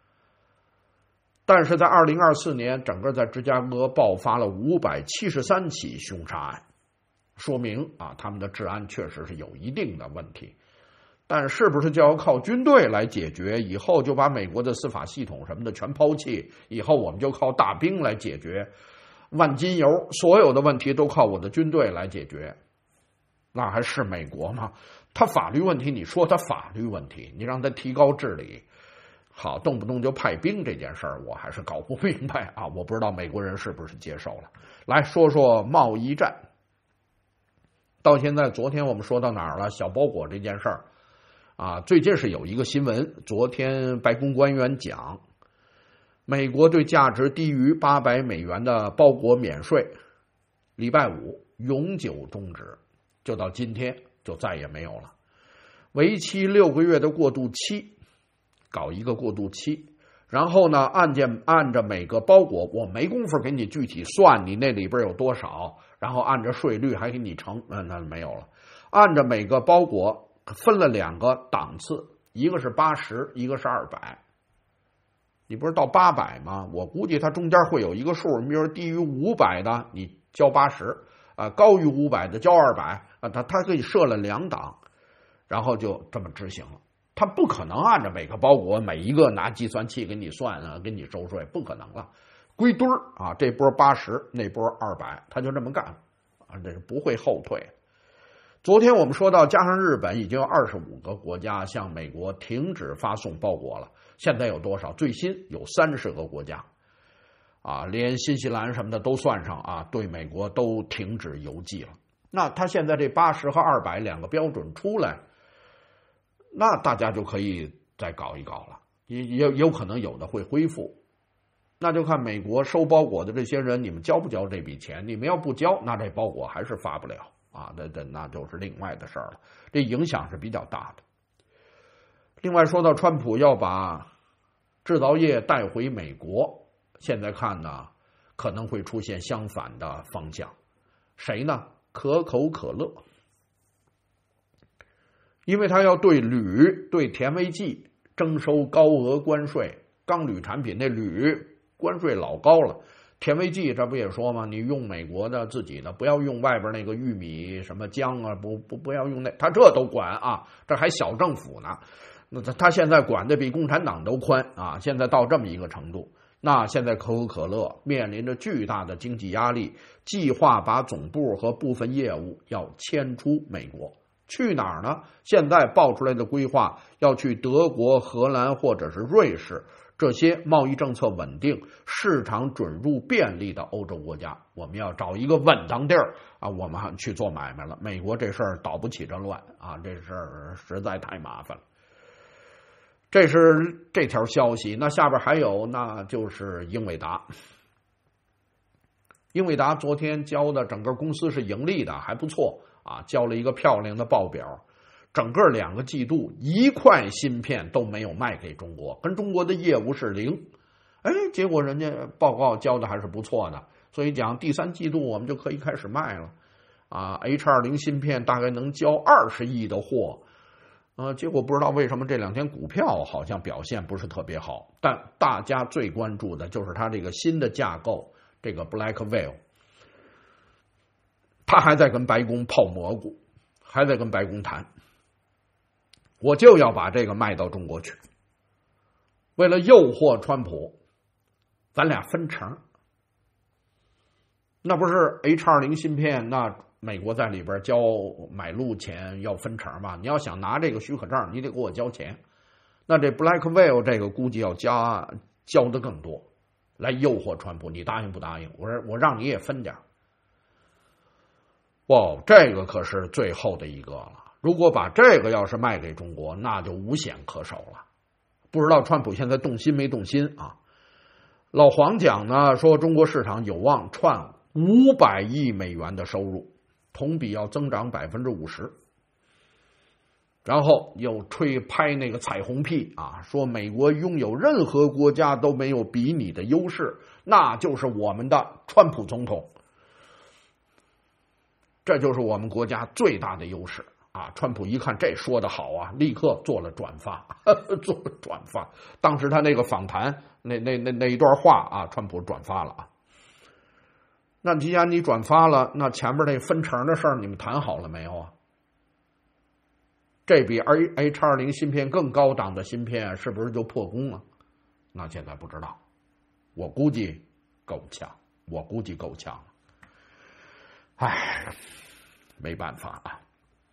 但是在二零二四年，整个在芝加哥爆发了五百七十三起凶杀案。说明啊，他们的治安确实是有一定的问题，但是不是就要靠军队来解决？以后就把美国的司法系统什么的全抛弃，以后我们就靠大兵来解决，万金油所有的问题都靠我的军队来解决，那还是美国吗？ 他法律问题，你说他法律问题，你让他提高治理，好，动不动就派兵这件事儿，我还是搞不明白啊！我不知道美国人是不是接受了。来说说贸易战，到现在，昨天我们说到哪儿了？小包裹这件事儿啊，最近是有一个新闻，昨天白宫官员讲，美国对价值低于八百美元的包裹免税，礼拜五永久终止，就到今天就再也没有了。为期六个月的过渡期，搞一个过渡期，然后呢，按件按着每个包裹，我没工夫给你具体算你那里边有多少，然后按着税率还给你乘，嗯，那没有了。按着每个包裹分了两个档次，一个是八十，一个是二百。你不是到八百吗？我估计它中间会有一个数，比如低于五百的你交八十啊，高于五百的交二百啊，它它可以设了两档，然后就这么执行了。他不可能按照每个包裹每一个拿计算器给你算啊，给你收税，不可能了，归堆儿啊，这波八十，那波二百，他就这么干啊，这是不会后退。昨天我们说到，加上日本，已经有二十五个国家向美国停止发送包裹了。现在有多少？最新有三十个国家啊，连新西兰什么的都算上啊，对美国都停止邮寄了。那他现在这八十和二百两个标准出来，那大家就可以再搞一搞了，也也有可能有的会恢复。那就看美国收包裹的这些人，你们交不交这笔钱？你们要不交，那这包裹还是发不了啊，那那那就是另外的事儿了。这影响是比较大的。另外说到川普要把制造业带回美国，现在看呢可能会出现相反的方向。谁呢？可口可乐。因为他要对铝、对甜味剂征收高额关税，钢铝产品那铝关税老高了，甜味剂这不也说吗？你用美国的自己的，不要用外边那个玉米什么姜啊，不不不要用那，他这都管啊，这还小政府呢。那他他现在管的比共产党都宽啊，现在到这么一个程度。那现在可口可乐面临着巨大的经济压力，计划把总部和部分业务要迁出美国。去哪儿呢？现在爆出来的规划要去德国、荷兰或者是瑞士这些贸易政策稳定、市场准入便利的欧洲国家。我们要找一个稳当地儿啊，我们去做买卖了。美国这事儿倒不起这乱啊，这事儿实在太麻烦了。这是这条消息。那下边还有，那就是英伟达。英伟达昨天交的整个公司是盈利的，还不错啊，交了一个漂亮的报表。整个两个季度一块芯片都没有卖给中国，跟中国的业务是零。哎，结果人家报告交的还是不错的，所以讲第三季度我们就可以开始卖了啊。H 二十 芯片大概能交二十亿的货。呃，结果不知道为什么这两天股票好像表现不是特别好，但大家最关注的就是它这个新的架构，这个 Blackwell， 他还在跟白宫泡蘑菇，还在跟白宫谈，我就要把这个卖到中国去，为了诱惑川普，咱俩分成。那不是 H 二十 芯片，那美国在里边交买路钱要分成吧？你要想拿这个许可证，你得给我交钱。那这 Blackwell 这个估计要加交的更多，来诱惑川普，你答应不答应？我说我让你也分点。哇，这个可是最后的一个了。如果把这个要是卖给中国，那就无险可守了。不知道川普现在动心没动心啊？老黄讲呢，说中国市场有望创五百亿美元的收入，同比要增长百分之五十。然后又吹拍那个彩虹屁啊，说美国拥有任何国家都没有比拟的优势，那就是我们的川普总统，这就是我们国家最大的优势啊！川普一看这说的好啊，立刻做了转发，呵呵做了转发。当时他那个访谈那那那那一段话啊，川普转发了啊。那既然你转发了，那前面那分成的事儿你们谈好了没有啊？这比 H 二十 芯片更高档的芯片是不是就破功了？那现在不知道，我估计够呛，我估计够呛。唉，没办法啊。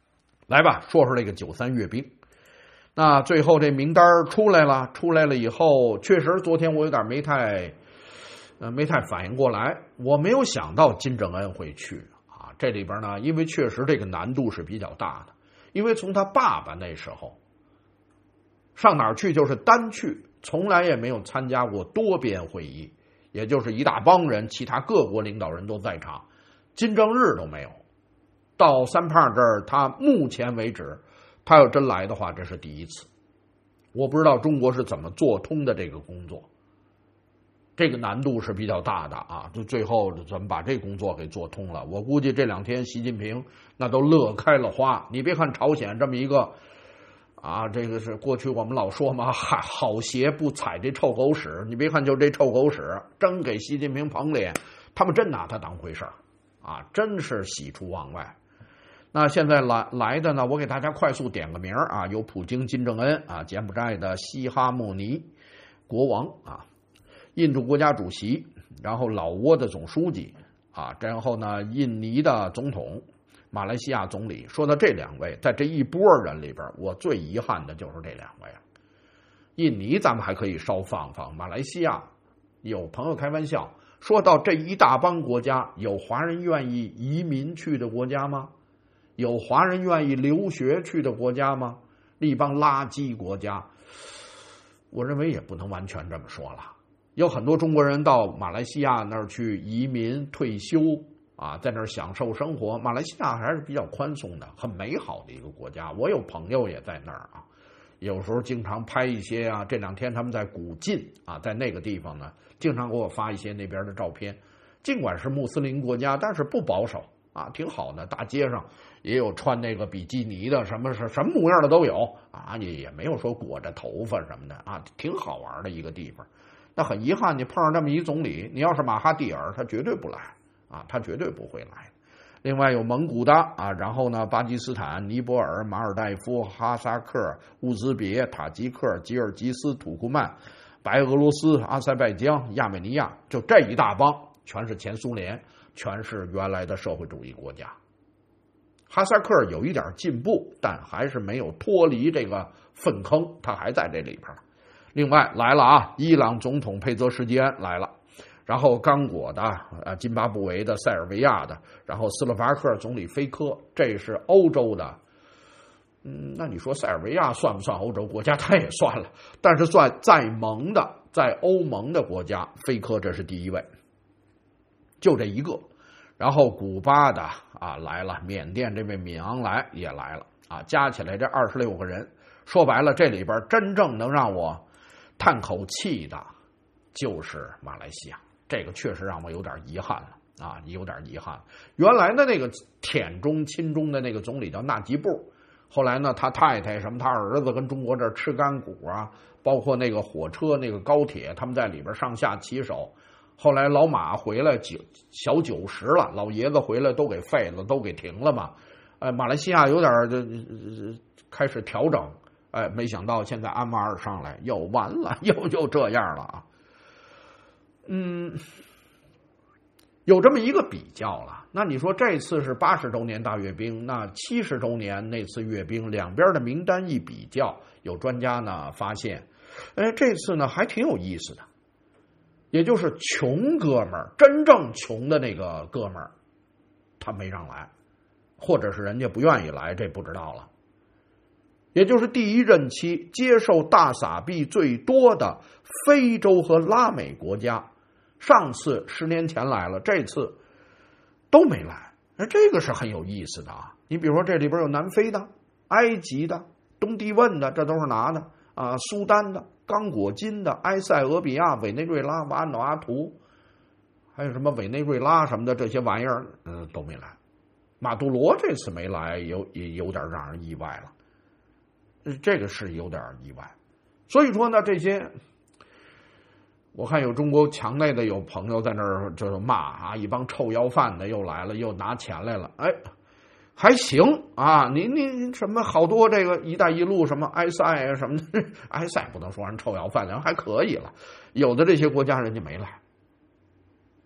来吧，说说这个九三阅兵。那最后这名单出来了，出来了以后，确实昨天我有点没太，呃，没太反应过来。我没有想到金正恩会去啊，这里边呢，因为确实这个难度是比较大的，因为从他爸爸那时候上哪儿去就是单去，从来也没有参加过多边会议，也就是一大帮人，其他各国领导人都在场，金正日都没有。到三胖这儿，他目前为止。他要真来的话，这是第一次。我不知道中国是怎么做通的这个工作，这个难度是比较大的啊。就最后怎么把这工作给做通了？我估计这两天习近平那都乐开了花。你别看朝鲜这么一个啊，这个是过去我们老说嘛，好鞋不踩这臭狗屎。你别看就这臭狗屎，真给习近平捧脸，他们真拿他当回事儿啊，真是喜出望外。那现在来来的呢，我给大家快速点个名啊，有普京金正恩啊，柬埔寨的西哈莫尼国王啊，印度国家主席，然后老挝的总书记啊，然后呢，印尼的总统，马来西亚总理。说到这两位，在这一波人里边，我最遗憾的就是这两位。印尼咱们还可以稍放放，马来西亚有朋友开玩笑说到这一大帮国家，有华人愿意移民去的国家吗？有华人愿意留学去的国家吗？一帮垃圾国家，我认为也不能完全这么说了。有很多中国人到马来西亚那儿去移民退休啊，在那儿享受生活。马来西亚还是比较宽松的，很美好的一个国家。我有朋友也在那儿啊，有时候经常拍一些啊。这两天他们在古晋啊，在那个地方呢，经常给我发一些那边的照片。尽管是穆斯林国家，但是不保守啊，挺好的。大街上也有穿那个比基尼的，什么什什么模样的都有啊，也也没有说裹着头发什么的啊，挺好玩的一个地方。那很遗憾，你碰上这么一总理，你要是马哈蒂尔，他绝对不来啊，他绝对不会来。另外有蒙古的啊，然后呢，巴基斯坦、尼泊尔、马尔代夫、哈萨克、乌兹别、塔吉克、吉尔吉斯、土库曼、白俄罗斯、阿塞拜疆、亚美尼亚，就这一大帮，全是前苏联，全是原来的社会主义国家。哈萨克有一点进步，但还是没有脱离这个粪坑，他还在这里边。另外来了啊，伊朗总统佩泽什基安来了，然后刚果的啊，津巴布韦的，塞尔维亚的，然后斯洛伐克总理菲科，这是欧洲的。嗯，那你说塞尔维亚算不算欧洲国家？它也算了，但是算在盟的，在欧盟的国家，菲科这是第一位，就这一个。然后古巴的啊来了，缅甸这位敏昂莱也来了啊，加起来这二十六个人。说白了，这里边真正能让我叹口气的，就是马来西亚。这个确实让我有点遗憾了啊，有点遗憾。原来的那个舔中亲中的那个总理叫纳吉布，后来呢，他太太什么，他儿子跟中国这儿吃干股啊，包括那个火车、那个高铁，他们在里边上下其手。后来老马回来九小九十了，老爷子回来都给废了，都给停了嘛。呃，马来西亚有点就、呃、开始调整，哎、呃，没想到现在安瓦尔上来又完了，又又这样了啊。嗯，有这么一个比较了。那你说这次是八十周年大阅兵，那七十周年那次阅兵，两边的名单一比较，有专家呢发现，哎，这次呢还挺有意思的。也就是穷哥们儿，真正穷的那个哥们儿，他没让来，或者是人家不愿意来，这不知道了。也就是第一任期接受大撒币最多的非洲和拉美国家，上次十年前来了，这次都没来。哎，这个是很有意思的啊。你比如说这里边有南非的、埃及的、东帝汶的，这都是拿的啊，苏丹的、刚果金的、埃塞俄比亚、委内瑞拉、瓦努阿图，还有什么委内瑞拉什么的这些玩意儿，嗯，都没来。马杜罗这次没来，有也有点让人意外了，这个是有点意外。所以说呢，这些我看有中国墙内的有朋友在那儿就是骂啊，一帮臭要饭的又来了，又拿钱来了，哎。还行啊，你你什么好多这个“一带一路”什么埃塞啊什么的，埃塞不能说人臭要饭，人还可以了。有的这些国家人家没来，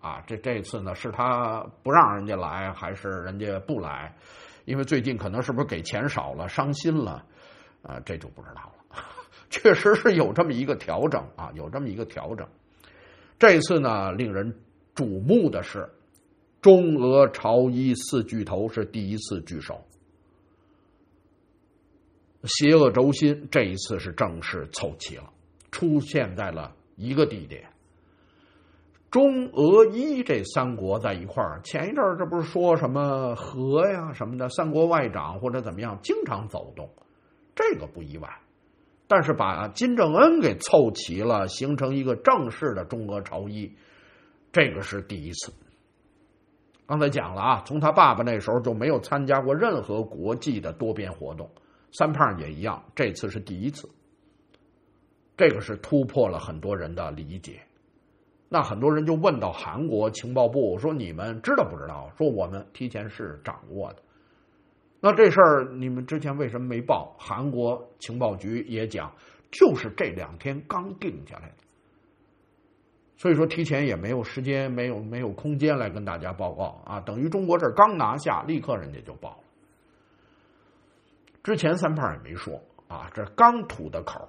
啊，这这次呢是他不让人家来，还是人家不来？因为最近可能是不是给钱少了，伤心了，啊，这就不知道了。确实是有这么一个调整啊，有这么一个调整。这次呢，令人瞩目的是，中俄朝伊四巨头是第一次聚首，邪恶轴心这一次是正式凑齐了，出现在了一个地点。中俄伊这三国在一块儿，前一阵儿这不是说什么和呀什么的，三国外长或者怎么样，经常走动，这个不意外。但是把金正恩给凑齐了，形成一个正式的中俄朝伊，这个是第一次。刚才讲了啊，从他爸爸那时候就没有参加过任何国际的多边活动，三胖也一样，这次是第一次。这个是突破了很多人的理解。那很多人就问到韩国情报部，说你们知道不知道？说我们提前是掌握的。那这事儿你们之前为什么没报？韩国情报局也讲，就是这两天刚定下来的，所以说提前也没有时间，没有没有空间来跟大家报告啊。等于中国这儿刚拿下，立刻人家就报了。之前三胖也没说啊，这刚吐的口。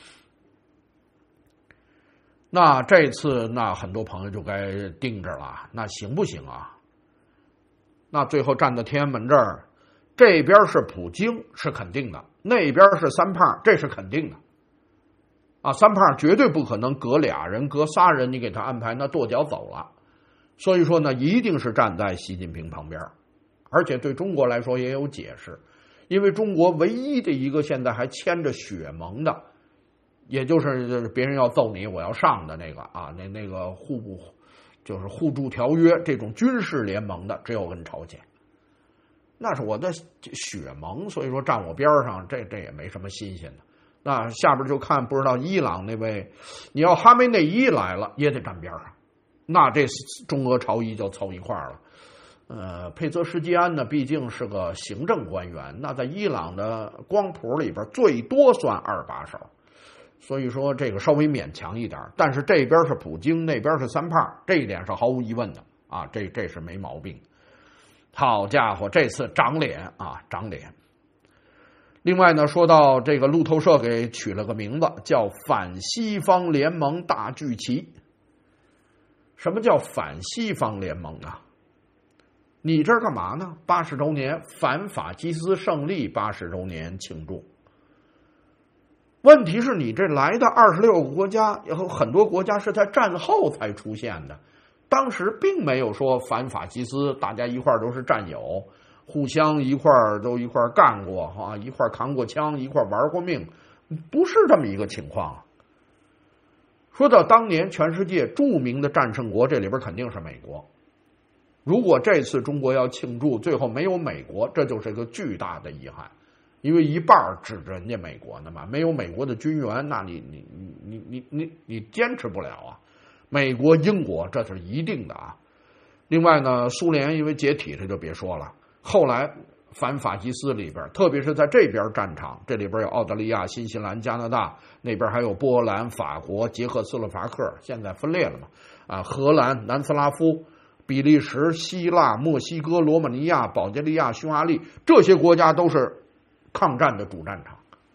那这次那很多朋友就该盯着了，那行不行啊？那最后站在天安门这儿，这边是普京是肯定的，那边是三胖，这是肯定的。啊，三胖绝对不可能隔俩人隔仨人你给他安排那跺脚走了，所以说呢一定是站在习近平旁边，而且对中国来说也有解释，因为中国唯一的一个现在还牵着血盟的，也就是别人要揍你我要上的那个啊，那那个互不就是互助条约这种军事联盟的只有跟朝鲜，那是我的血盟，所以说站我边上这这也没什么新鲜的。那下边就看不知道伊朗那位，你要哈梅内伊来了也得站边上，那这中俄朝伊就凑一块了。呃，佩泽什基安呢毕竟是个行政官员，那在伊朗的光谱里边最多算二把手，所以说这个稍微勉强一点。但是这边是普京，那边是三胖，这一点是毫无疑问的啊，这这是没毛病。好家伙，这次长脸啊，长脸。另外呢，说到这个路透社给取了个名字，叫反西方联盟大聚齐。什么叫反西方联盟啊？你这儿干嘛呢？八十周年反法西斯胜利八十周年庆祝。问题是你这来的二十六个国家，有很多国家是在战后才出现的，当时并没有说反法西斯，大家一块儿都是战友。互相一块儿都一块儿干过啊，一块儿扛过枪，一块儿玩过命，不是这么一个情况。说到当年全世界著名的战胜国，这里边肯定是美国。如果这次中国要庆祝，最后没有美国，这就是一个巨大的遗憾，因为一半指着人家美国呢嘛，没有美国的军援，那你你你你你你坚持不了啊。美国、英国这是一定的啊。另外呢，苏联因为解体，这就别说了。后来反法西斯里边，特别是在这边战场，这里边有澳大利亚、新西兰、加拿大，那边还有波兰、法国、捷克斯洛伐克，现在分裂了嘛？啊，荷兰、南斯拉夫、比利时、希腊、墨西哥、罗马尼亚、保加利亚、匈牙利，这些国家都是抗战的主战场。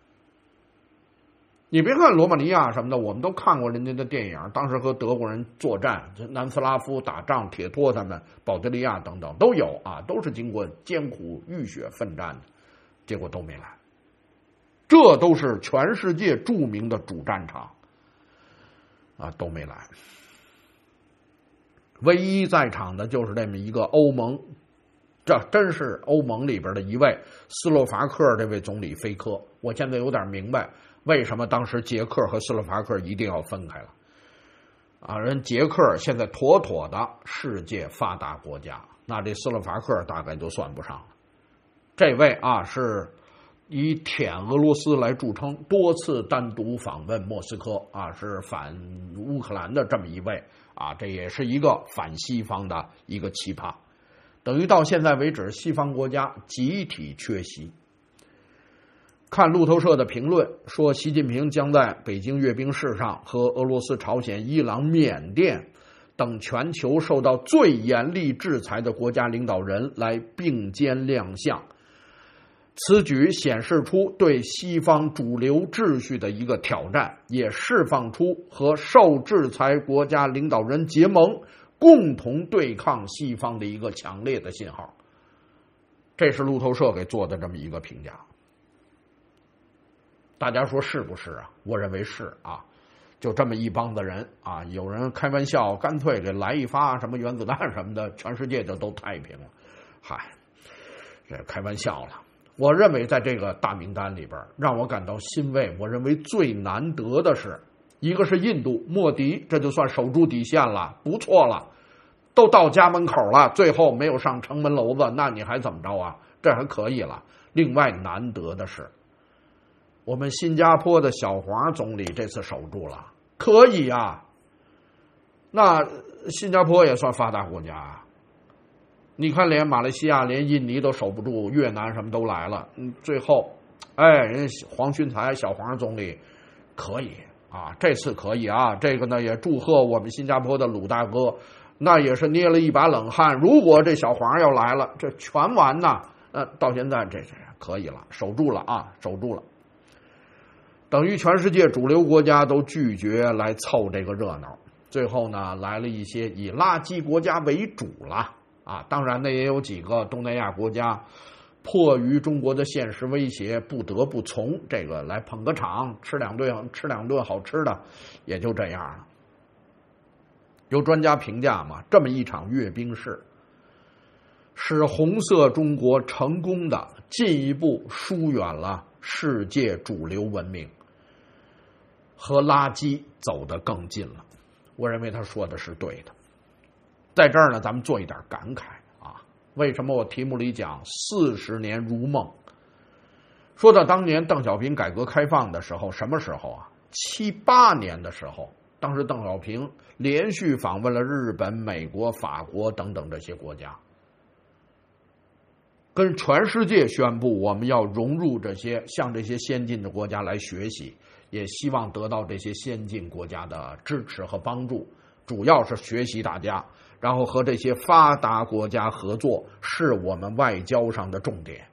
你别看罗马尼亚什么的，我们都看过人家的电影，当时和德国人作战，南斯拉夫打仗，铁托他们，保加利亚等等都有啊，都是经过艰苦浴血奋战的，结果都没来。这都是全世界著名的主战场啊，都没来。唯一在场的就是这么一个欧盟，这真是欧盟里边的一位斯洛伐克这位总理菲科。我现在有点明白为什么当时捷克和斯洛伐克一定要分开了啊？人捷克现在妥妥的世界发达国家，那这斯洛伐克大概就算不上了。这位啊是以舔俄罗斯来著称，多次单独访问莫斯科啊，是反乌克兰的这么一位啊，这也是一个反西方的一个奇葩。等于到现在为止，西方国家集体缺席。看路透社的评论说，习近平将在北京阅兵式上和俄罗斯、朝鲜、伊朗、缅甸等全球受到最严厉制裁的国家领导人来并肩亮相。此举显示出对西方主流秩序的一个挑战，也释放出和受制裁国家领导人结盟，共同对抗西方的一个强烈的信号。这是路透社给做的这么一个评价。大家说是不是啊？我认为是啊。就这么一帮子人啊，有人开玩笑，干脆给来一发什么原子弹什么的，全世界就都太平了。嗨，这开玩笑了。我认为在这个大名单里边，让我感到欣慰，我认为最难得的是，一个是印度莫迪，这就算守住底线了，不错了，都到家门口了，最后没有上城门楼子，那你还怎么着啊？这还可以了。另外难得的是，我们新加坡的小黄总理这次守住了，可以啊。那新加坡也算发达国家啊。你看，连马来西亚、连印尼都守不住，越南什么都来了，嗯，最后，哎，人家黄循财小黄总理可以啊，这次可以啊。这个呢，也祝贺我们新加坡的鲁大哥，那也是捏了一把冷汗。如果这小黄要来了，这全完呐。呃，到现在这这可以了，守住了啊，守住了。等于全世界主流国家都拒绝来凑这个热闹，最后呢，来了一些以垃圾国家为主了啊。当然呢，也有几个东南亚国家迫于中国的现实威胁，不得不从这个来捧个场，吃两顿吃两顿好吃的，也就这样了。有专家评价嘛，这么一场阅兵式，使红色中国成功的进一步疏远了世界主流文明，和垃圾走得更近了。我认为他说的是对的。在这儿呢，咱们做一点感慨啊。为什么我题目里讲四十年如梦？说到当年邓小平改革开放的时候，什么时候啊？七八年的时候，当时邓小平连续访问了日本、美国、法国等等这些国家，跟全世界宣布我们要融入这些，向这些先进的国家来学习，也希望得到这些先进国家的支持和帮助，主要是学习大家，然后和这些发达国家合作，是我们外交上的重点。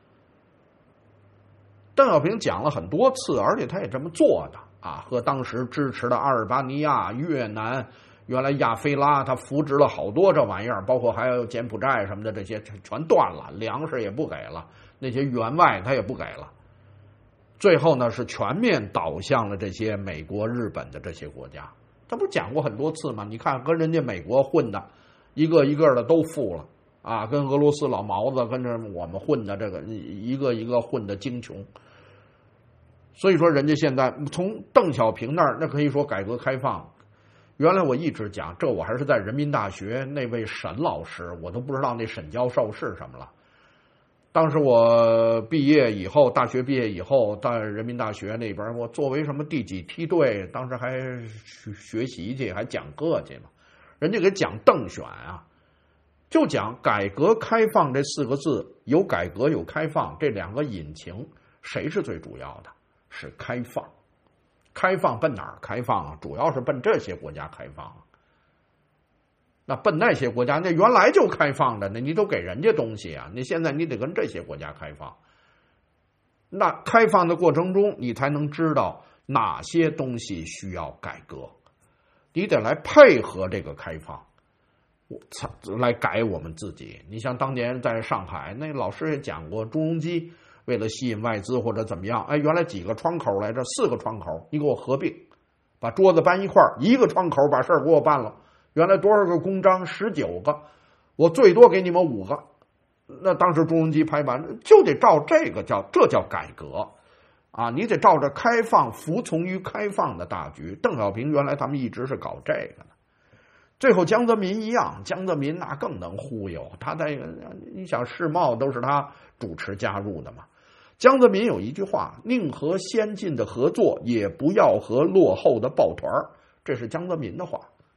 邓小平讲了很多次，而且他也这么做的啊，和当时支持的阿尔巴尼亚、越南，原来亚非拉他扶植了好多这玩意儿，包括还有柬埔寨什么的，这些全断了，粮食也不给了，那些援外他也不给了。最后呢，是全面倒向了这些美国、日本的这些国家。他不讲过很多次吗？你看跟人家美国混的，一个一个的都富了啊，跟俄罗斯老毛子跟着我们混的这个一个一个混的精穷。所以说，人家现在从邓小平那儿，那可以说改革开放。原来我一直讲，这我还是在人民大学那位沈老师，我都不知道那沈教授是什么了。当时我毕业以后，大学毕业以后，在人民大学那边，我作为什么第几梯队，当时还学习去，还讲课去嘛。人家给讲邓选啊，就讲改革开放这四个字，有改革有开放，这两个引擎谁是最主要的？是开放。开放奔哪儿开放啊？主要是奔这些国家开放啊。那奔那些国家，那原来就开放的，那你都给人家东西啊，你现在你得跟这些国家开放。那开放的过程中，你才能知道哪些东西需要改革，你得来配合这个开放，来改我们自己。你像当年在上海，那老师也讲过，朱镕基为了吸引外资或者怎么样，哎，原来几个窗口来着，四个窗口，你给我合并，把桌子搬一块儿，一个窗口把事儿给我办了。原来多少个公章？十九个，我最多给你们五个。那当时朱镕基拍板，就得照这个叫，这叫改革啊！你得照着开放，服从于开放的大局。邓小平原来他们一直是搞这个的。最后江泽民一样，江泽民那更能忽悠，他在你想世贸都是他主持加入的嘛。江泽民有一句话，宁和先进的合作，也不要和落后的抱团，这是江泽民的话。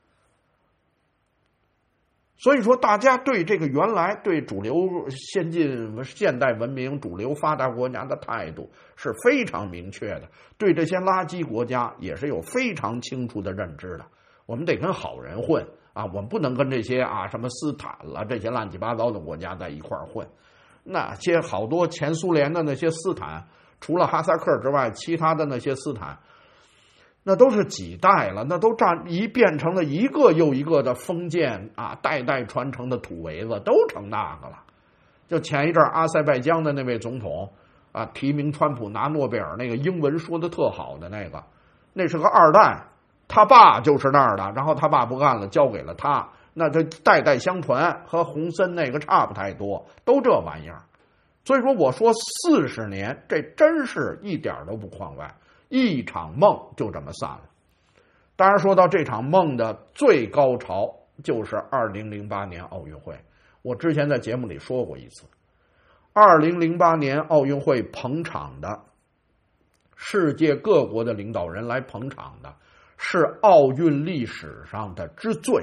所以说，大家对这个原来对主流先进现代文明、主流发达国家的态度是非常明确的，对这些垃圾国家也是有非常清楚的认知的。我们得跟好人混啊，我们不能跟这些啊什么斯坦了这些乱七八糟的国家在一块儿混。那些好多前苏联的那些斯坦，除了哈萨克之外，其他的那些斯坦，那都是几代了，那都占一变成了一个又一个的封建啊，代代传承的土围子，都成那个了。就前一阵阿塞拜疆的那位总统啊，提名川普拿诺贝尔，那个英文说的特好的那个，那是个二代，他爸就是那儿的，然后他爸不干了，交给了他。那这代代相传，和洪森那个差不太多，都这玩意儿。所以说我说四十年，这真是一点都不框外，一场梦就这么散了。当然说到这场梦的最高潮，就是二零零八年奥运会。我之前在节目里说过一次，二零零八年奥运会捧场的，世界各国的领导人来捧场的，是奥运历史上的之最。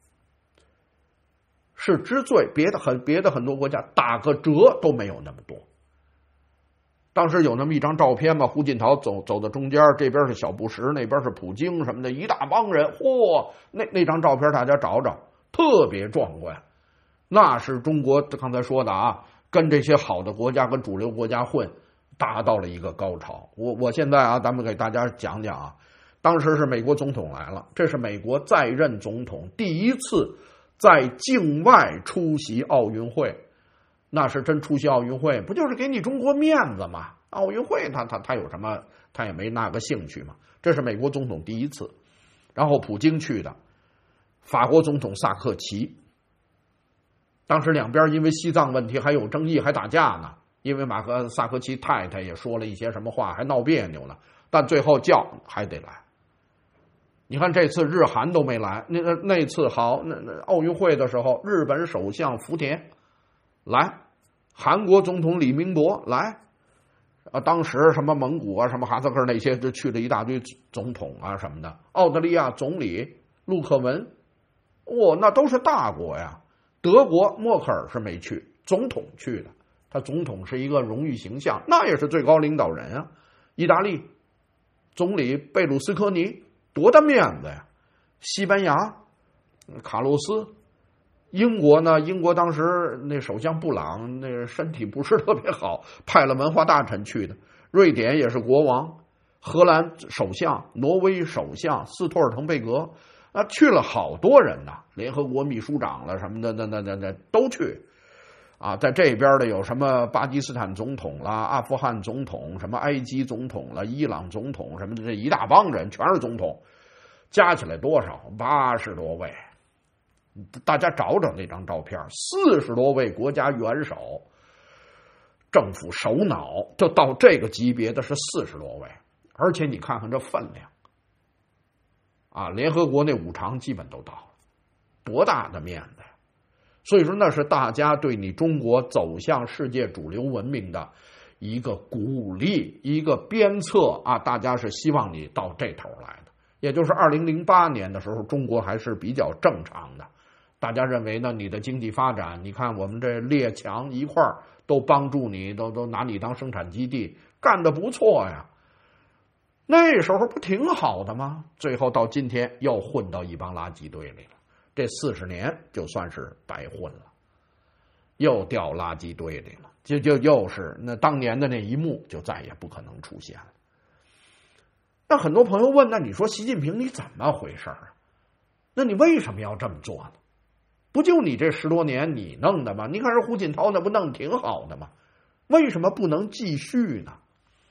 是之最，别的很别的很多国家打个折都没有那么多。当时有那么一张照片嘛，胡锦涛走走到中间，这边是小布什，那边是普京什么的，一大帮人，嚯，那那张照片大家找找，特别壮观。那是中国刚才说的啊，跟这些好的国家跟主流国家混，达到了一个高潮。我我现在啊，咱们给大家讲讲啊，当时是美国总统来了，这是美国在任总统第一次在境外出席奥运会，那是真出席奥运会，不就是给你中国面子吗？奥运会他他他有什么？他也没那个兴趣嘛。这是美国总统第一次，然后普京去的，法国总统萨科齐。当时两边因为西藏问题还有争议，还打架呢。因为马克萨科齐太太也说了一些什么话，还闹别扭呢。但最后叫还得来。你看这次日韩都没来，那那次好，那那奥运会的时候，日本首相福田来，韩国总统李明博来，啊，当时什么蒙古啊、什么哈萨克那些就去了一大堆总统啊什么的，澳大利亚总理陆克文，哇、哦，那都是大国呀。德国默克尔是没去，总统去的，他总统是一个荣誉形象，那也是最高领导人啊。意大利总理贝鲁斯科尼。多大面子呀！西班牙卡洛斯，英国呢？英国当时那首相布朗那身体不是特别好，派了文化大臣去的。瑞典也是国王，荷兰首相，挪威首相斯托尔滕贝格啊，去了好多人呐，联合国秘书长了什么的，那那那那都去。啊，在这边的有什么巴基斯坦总统啦、阿富汗总统、什么埃及总统了、伊朗总统什么的，这一大帮人全是总统，加起来多少？八十多位。大家找找那张照片，四十多位国家元首、政府首脑，就到这个级别的是四十多位，而且你看看这分量，啊，联合国那五常基本都到了，多大的面子呀！所以说，那是大家对你中国走向世界主流文明的一个鼓励，一个鞭策啊！大家是希望你到这头来的。也就是二零零八年的时候，中国还是比较正常的。大家认为呢，你的经济发展，你看我们这列强一块儿都帮助你，都都拿你当生产基地，干得不错呀。那时候不挺好的吗？最后到今天又混到一帮垃圾堆里了。这四十年就算是白混了，又掉垃圾堆里了，就就又是那当年的那一幕就再也不可能出现了。那很多朋友问，那你说习近平你怎么回事啊？那你为什么要这么做呢？不就你这十多年你弄的吗？你看人胡锦涛那不弄挺好的吗？为什么不能继续呢？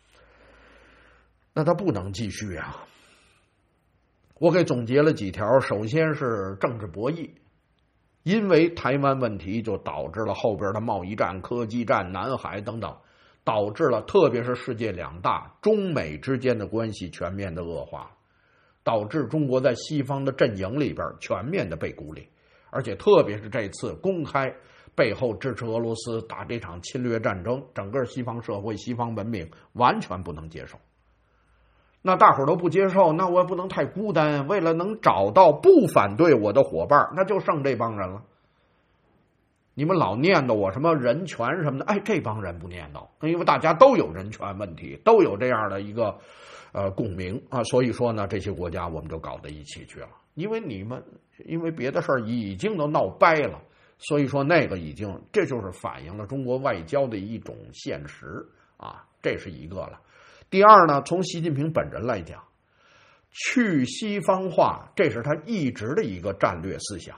那他不能继续啊。我给总结了几条，首先是政治博弈，因为台湾问题就导致了后边的贸易战、科技战、南海等等，导致了特别是世界两大中美之间的关系全面的恶化，导致中国在西方的阵营里边全面的被孤立，而且特别是这次公开背后支持俄罗斯打这场侵略战争，整个西方社会、西方文明完全不能接受。那大伙儿都不接受，那我也不能太孤单，为了能找到不反对我的伙伴，那就剩这帮人了。你们老念叨我什么人权什么的，哎，这帮人不念叨，因为大家都有人权问题，都有这样的一个呃共鸣啊，所以说呢，这些国家我们就搞到一起去了。 因为你们因为别的事儿已经都闹掰了，所以说那个已经，这就是反映了中国外交的一种现实啊，这是一个了。第二呢，从习近平本人来讲，去西方化，这是他一直的一个战略思想。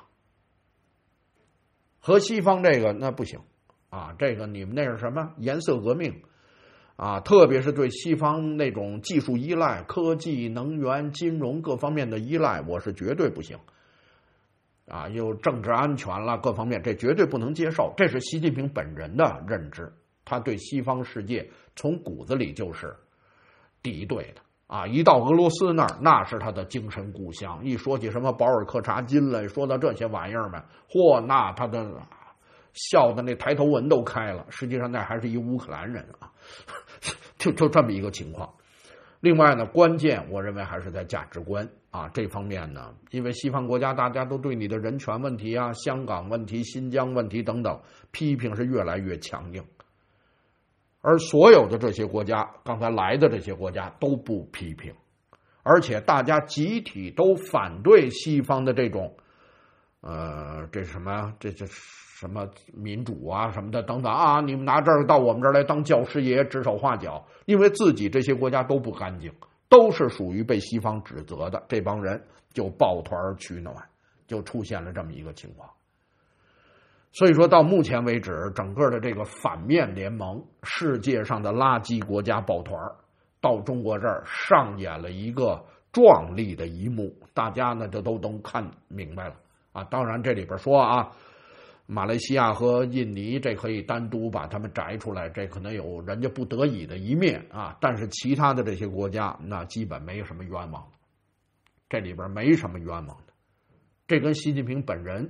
和西方这个那不行啊，这个你们那是什么颜色革命啊？特别是对西方那种技术依赖、科技、能源、金融各方面的依赖，我是绝对不行啊！有政治安全了各方面，这绝对不能接受。这是习近平本人的认知，他对西方世界从骨子里就是敌对的啊！一到俄罗斯那儿，那是他的精神故乡。一说起什么保尔柯察金来，说到这些玩意儿们，嚯，那他的笑的那抬头纹都开了。实际上那还是一乌克兰人啊，就就这么一个情况。另外呢，关键我认为还是在价值观啊这方面呢，因为西方国家大家都对你的人权问题啊、香港问题、新疆问题等等批评是越来越强硬。而所有的这些国家，刚才来的这些国家都不批评，而且大家集体都反对西方的这种，呃，这什么，这这什么民主啊什么的等等啊，你们拿这儿到我们这儿来当教师爷指手画脚，因为自己这些国家都不干净，都是属于被西方指责的，这帮人就抱团取暖，就出现了这么一个情况。所以说到目前为止，整个的这个反面联盟，世界上的垃圾国家抱团，到中国这儿上演了一个壮丽的一幕，大家呢就都都看明白了啊。当然这里边说啊，马来西亚和印尼这可以单独把他们摘出来，这可能有人家不得已的一面啊，但是其他的这些国家那基本没什么冤枉的，这里边没什么冤枉的。这跟习近平本人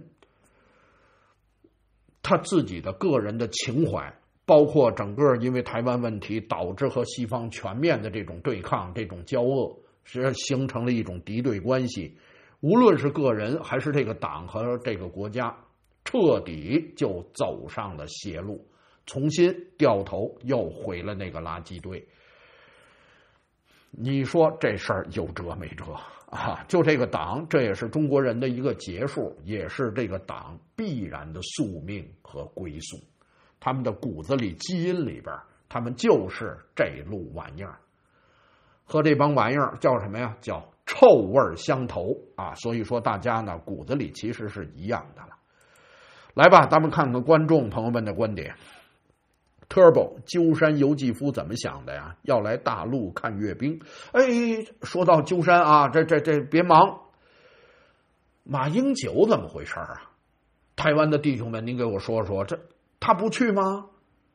他自己的个人的情怀，包括整个因为台湾问题导致和西方全面的这种对抗、这种交恶，是形成了一种敌对关系。无论是个人还是这个党和这个国家，彻底就走上了邪路，重新掉头又回了那个垃圾堆。你说这事儿有辙没辙啊？就这个党，这也是中国人的一个结束，也是这个党必然的宿命和归宿。他们的骨子里、基因里边，他们就是这路玩意儿，和这帮玩意儿叫什么呀？叫臭味相投啊！所以说，大家呢骨子里其实是一样的了。来吧，咱们看看观众朋友们的观点。Turbo 鸠山由纪夫怎么想的呀？要来大陆看阅兵。哎，说到鸠山啊，这这这别忙。马英九怎么回事啊？台湾的弟兄们，您给我说说，这他不去吗？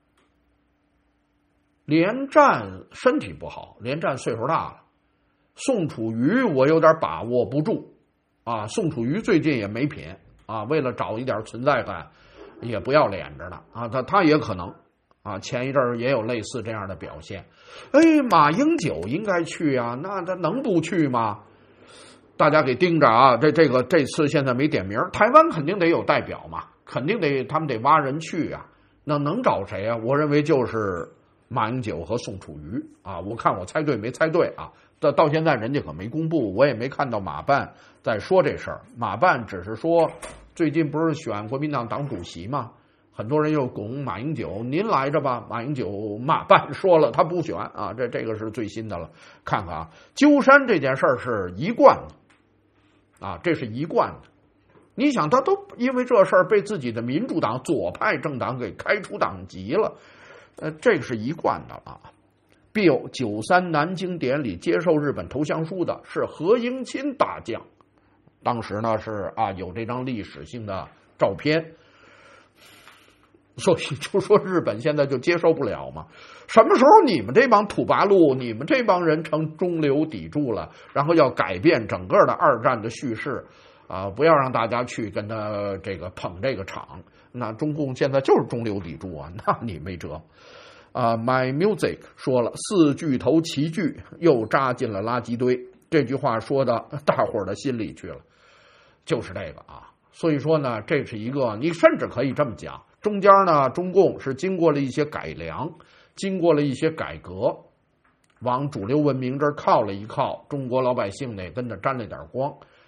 连战身体不好，连战岁数大了。宋楚瑜我有点把握不住啊，宋楚瑜最近也没品啊，为了找一点存在感，也不要脸着呢啊，他他也可能。啊，前一阵儿也有类似这样的表现。哎，马英九应该去啊，那他能不去吗？大家给盯着啊！这这个这次现在没点名，台湾肯定得有代表嘛，肯定得他们得挖人去啊。那能找谁啊？我认为就是马英九和宋楚瑜啊。我看我猜对没猜对啊？到到现在人家可没公布，我也没看到马办在说这事儿。马办只是说最近不是选国民党党主席吗？很多人又拱马英九，您来着吧。马英九马办说了，他不选啊，这这个是最新的了。看看啊，鸠山这件事儿是一贯的啊，这是一贯的。你想，他都因为这事儿被自己的民主党左派政党给开除党籍了，呃，这个是一贯的啊。Bill 九三南京典礼接受日本投降书的是何应钦大将，当时呢是啊有这张历史性的照片。所以就说日本现在就接受不了嘛？什么时候你们这帮土八路，你们这帮人成中流砥柱了，然后要改变整个的二战的叙事啊、呃，不要让大家去跟他这个捧这个场。那中共现在就是中流砥柱啊，那你没辙啊、呃。My Music 说了，四巨头齐聚，又扎进了垃圾堆。这句话说到大伙儿的心里去了，就是这个啊。所以说呢，这是一个，你甚至可以这么讲。中间呢，中共是经过了一些改良，经过了一些改革，往主流文明这儿靠了一靠，中国老百姓呢也跟着沾了点光。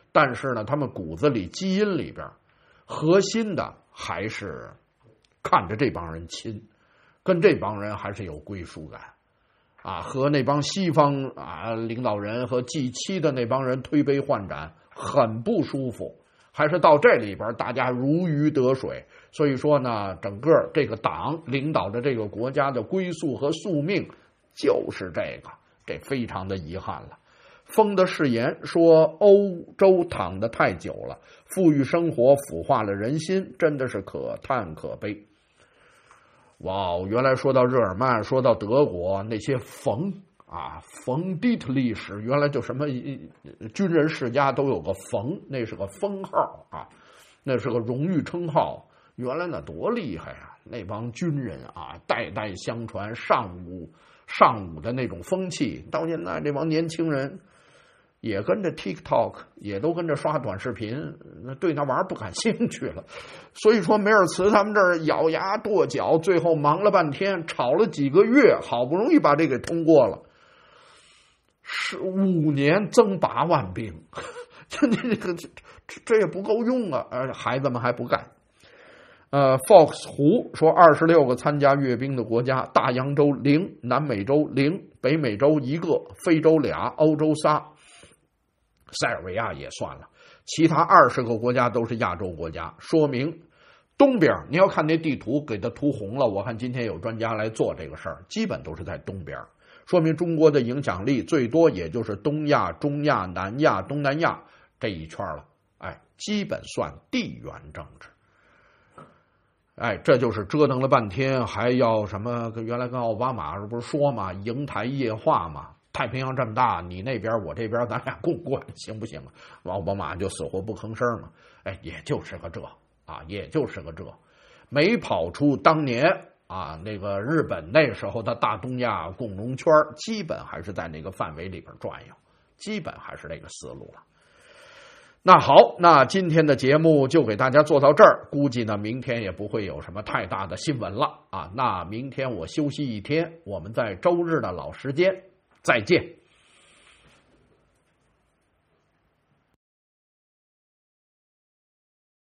但是呢，他们骨子里基因里边核心的还是看着这帮人亲，跟这帮人还是有归属感啊，和那帮西方啊领导人和 G 七 的那帮人推杯换盏，很不舒服。还是到这里边大家如鱼得水，所以说呢，整个这个党领导着这个国家的归宿和宿命就是这个，这非常的遗憾了。风的誓言说欧洲躺得太久了，富裕生活腐化了人心，真的是可叹可悲。哇，原来说到日耳曼，说到德国那些冯啊，冯迪特历史，原来就什么军人世家都有个冯，那是个封号啊，那是个荣誉称号。原来那多厉害啊！那帮军人啊，代代相传，尚武尚武的那种风气，到现在这帮年轻人也跟着 TikTok， 也都跟着刷短视频，对那玩意儿不感兴趣了。所以说梅尔茨他们这儿咬牙跺脚，最后忙了半天，吵了几个月，好不容易把这给通过了。是五年增八万兵，这这个这这也不够用啊！呃，孩子们还不干。呃 ，Fox 胡说，二十六个参加阅兵的国家，大洋洲零，南美洲零，北美洲一个，非洲俩，欧洲仨，塞尔维亚也算了，其他二十个国家都是亚洲国家，说明东边你要看那地图给它涂红了，我看今天有专家来做这个事儿，基本都是在东边。说明中国的影响力最多也就是东亚、中亚、南亚、东南亚这一圈了，哎，基本算地缘政治。哎，这就是折腾了半天，还要什么？原来跟奥巴马不是说嘛，瀛台液化嘛，太平洋这么大，你那边我这边，咱俩共管行不行啊？奥巴马就死活不吭声嘛。哎，也就是个这啊，也就是个这，没跑出当年。啊，那个日本那时候的大东亚共荣圈，基本还是在那个范围里边转悠，基本还是这个思路了。那好，那今天的节目就给大家做到这儿，估计呢明天也不会有什么太大的新闻了啊。那明天我休息一天，我们在周日的老时间再见。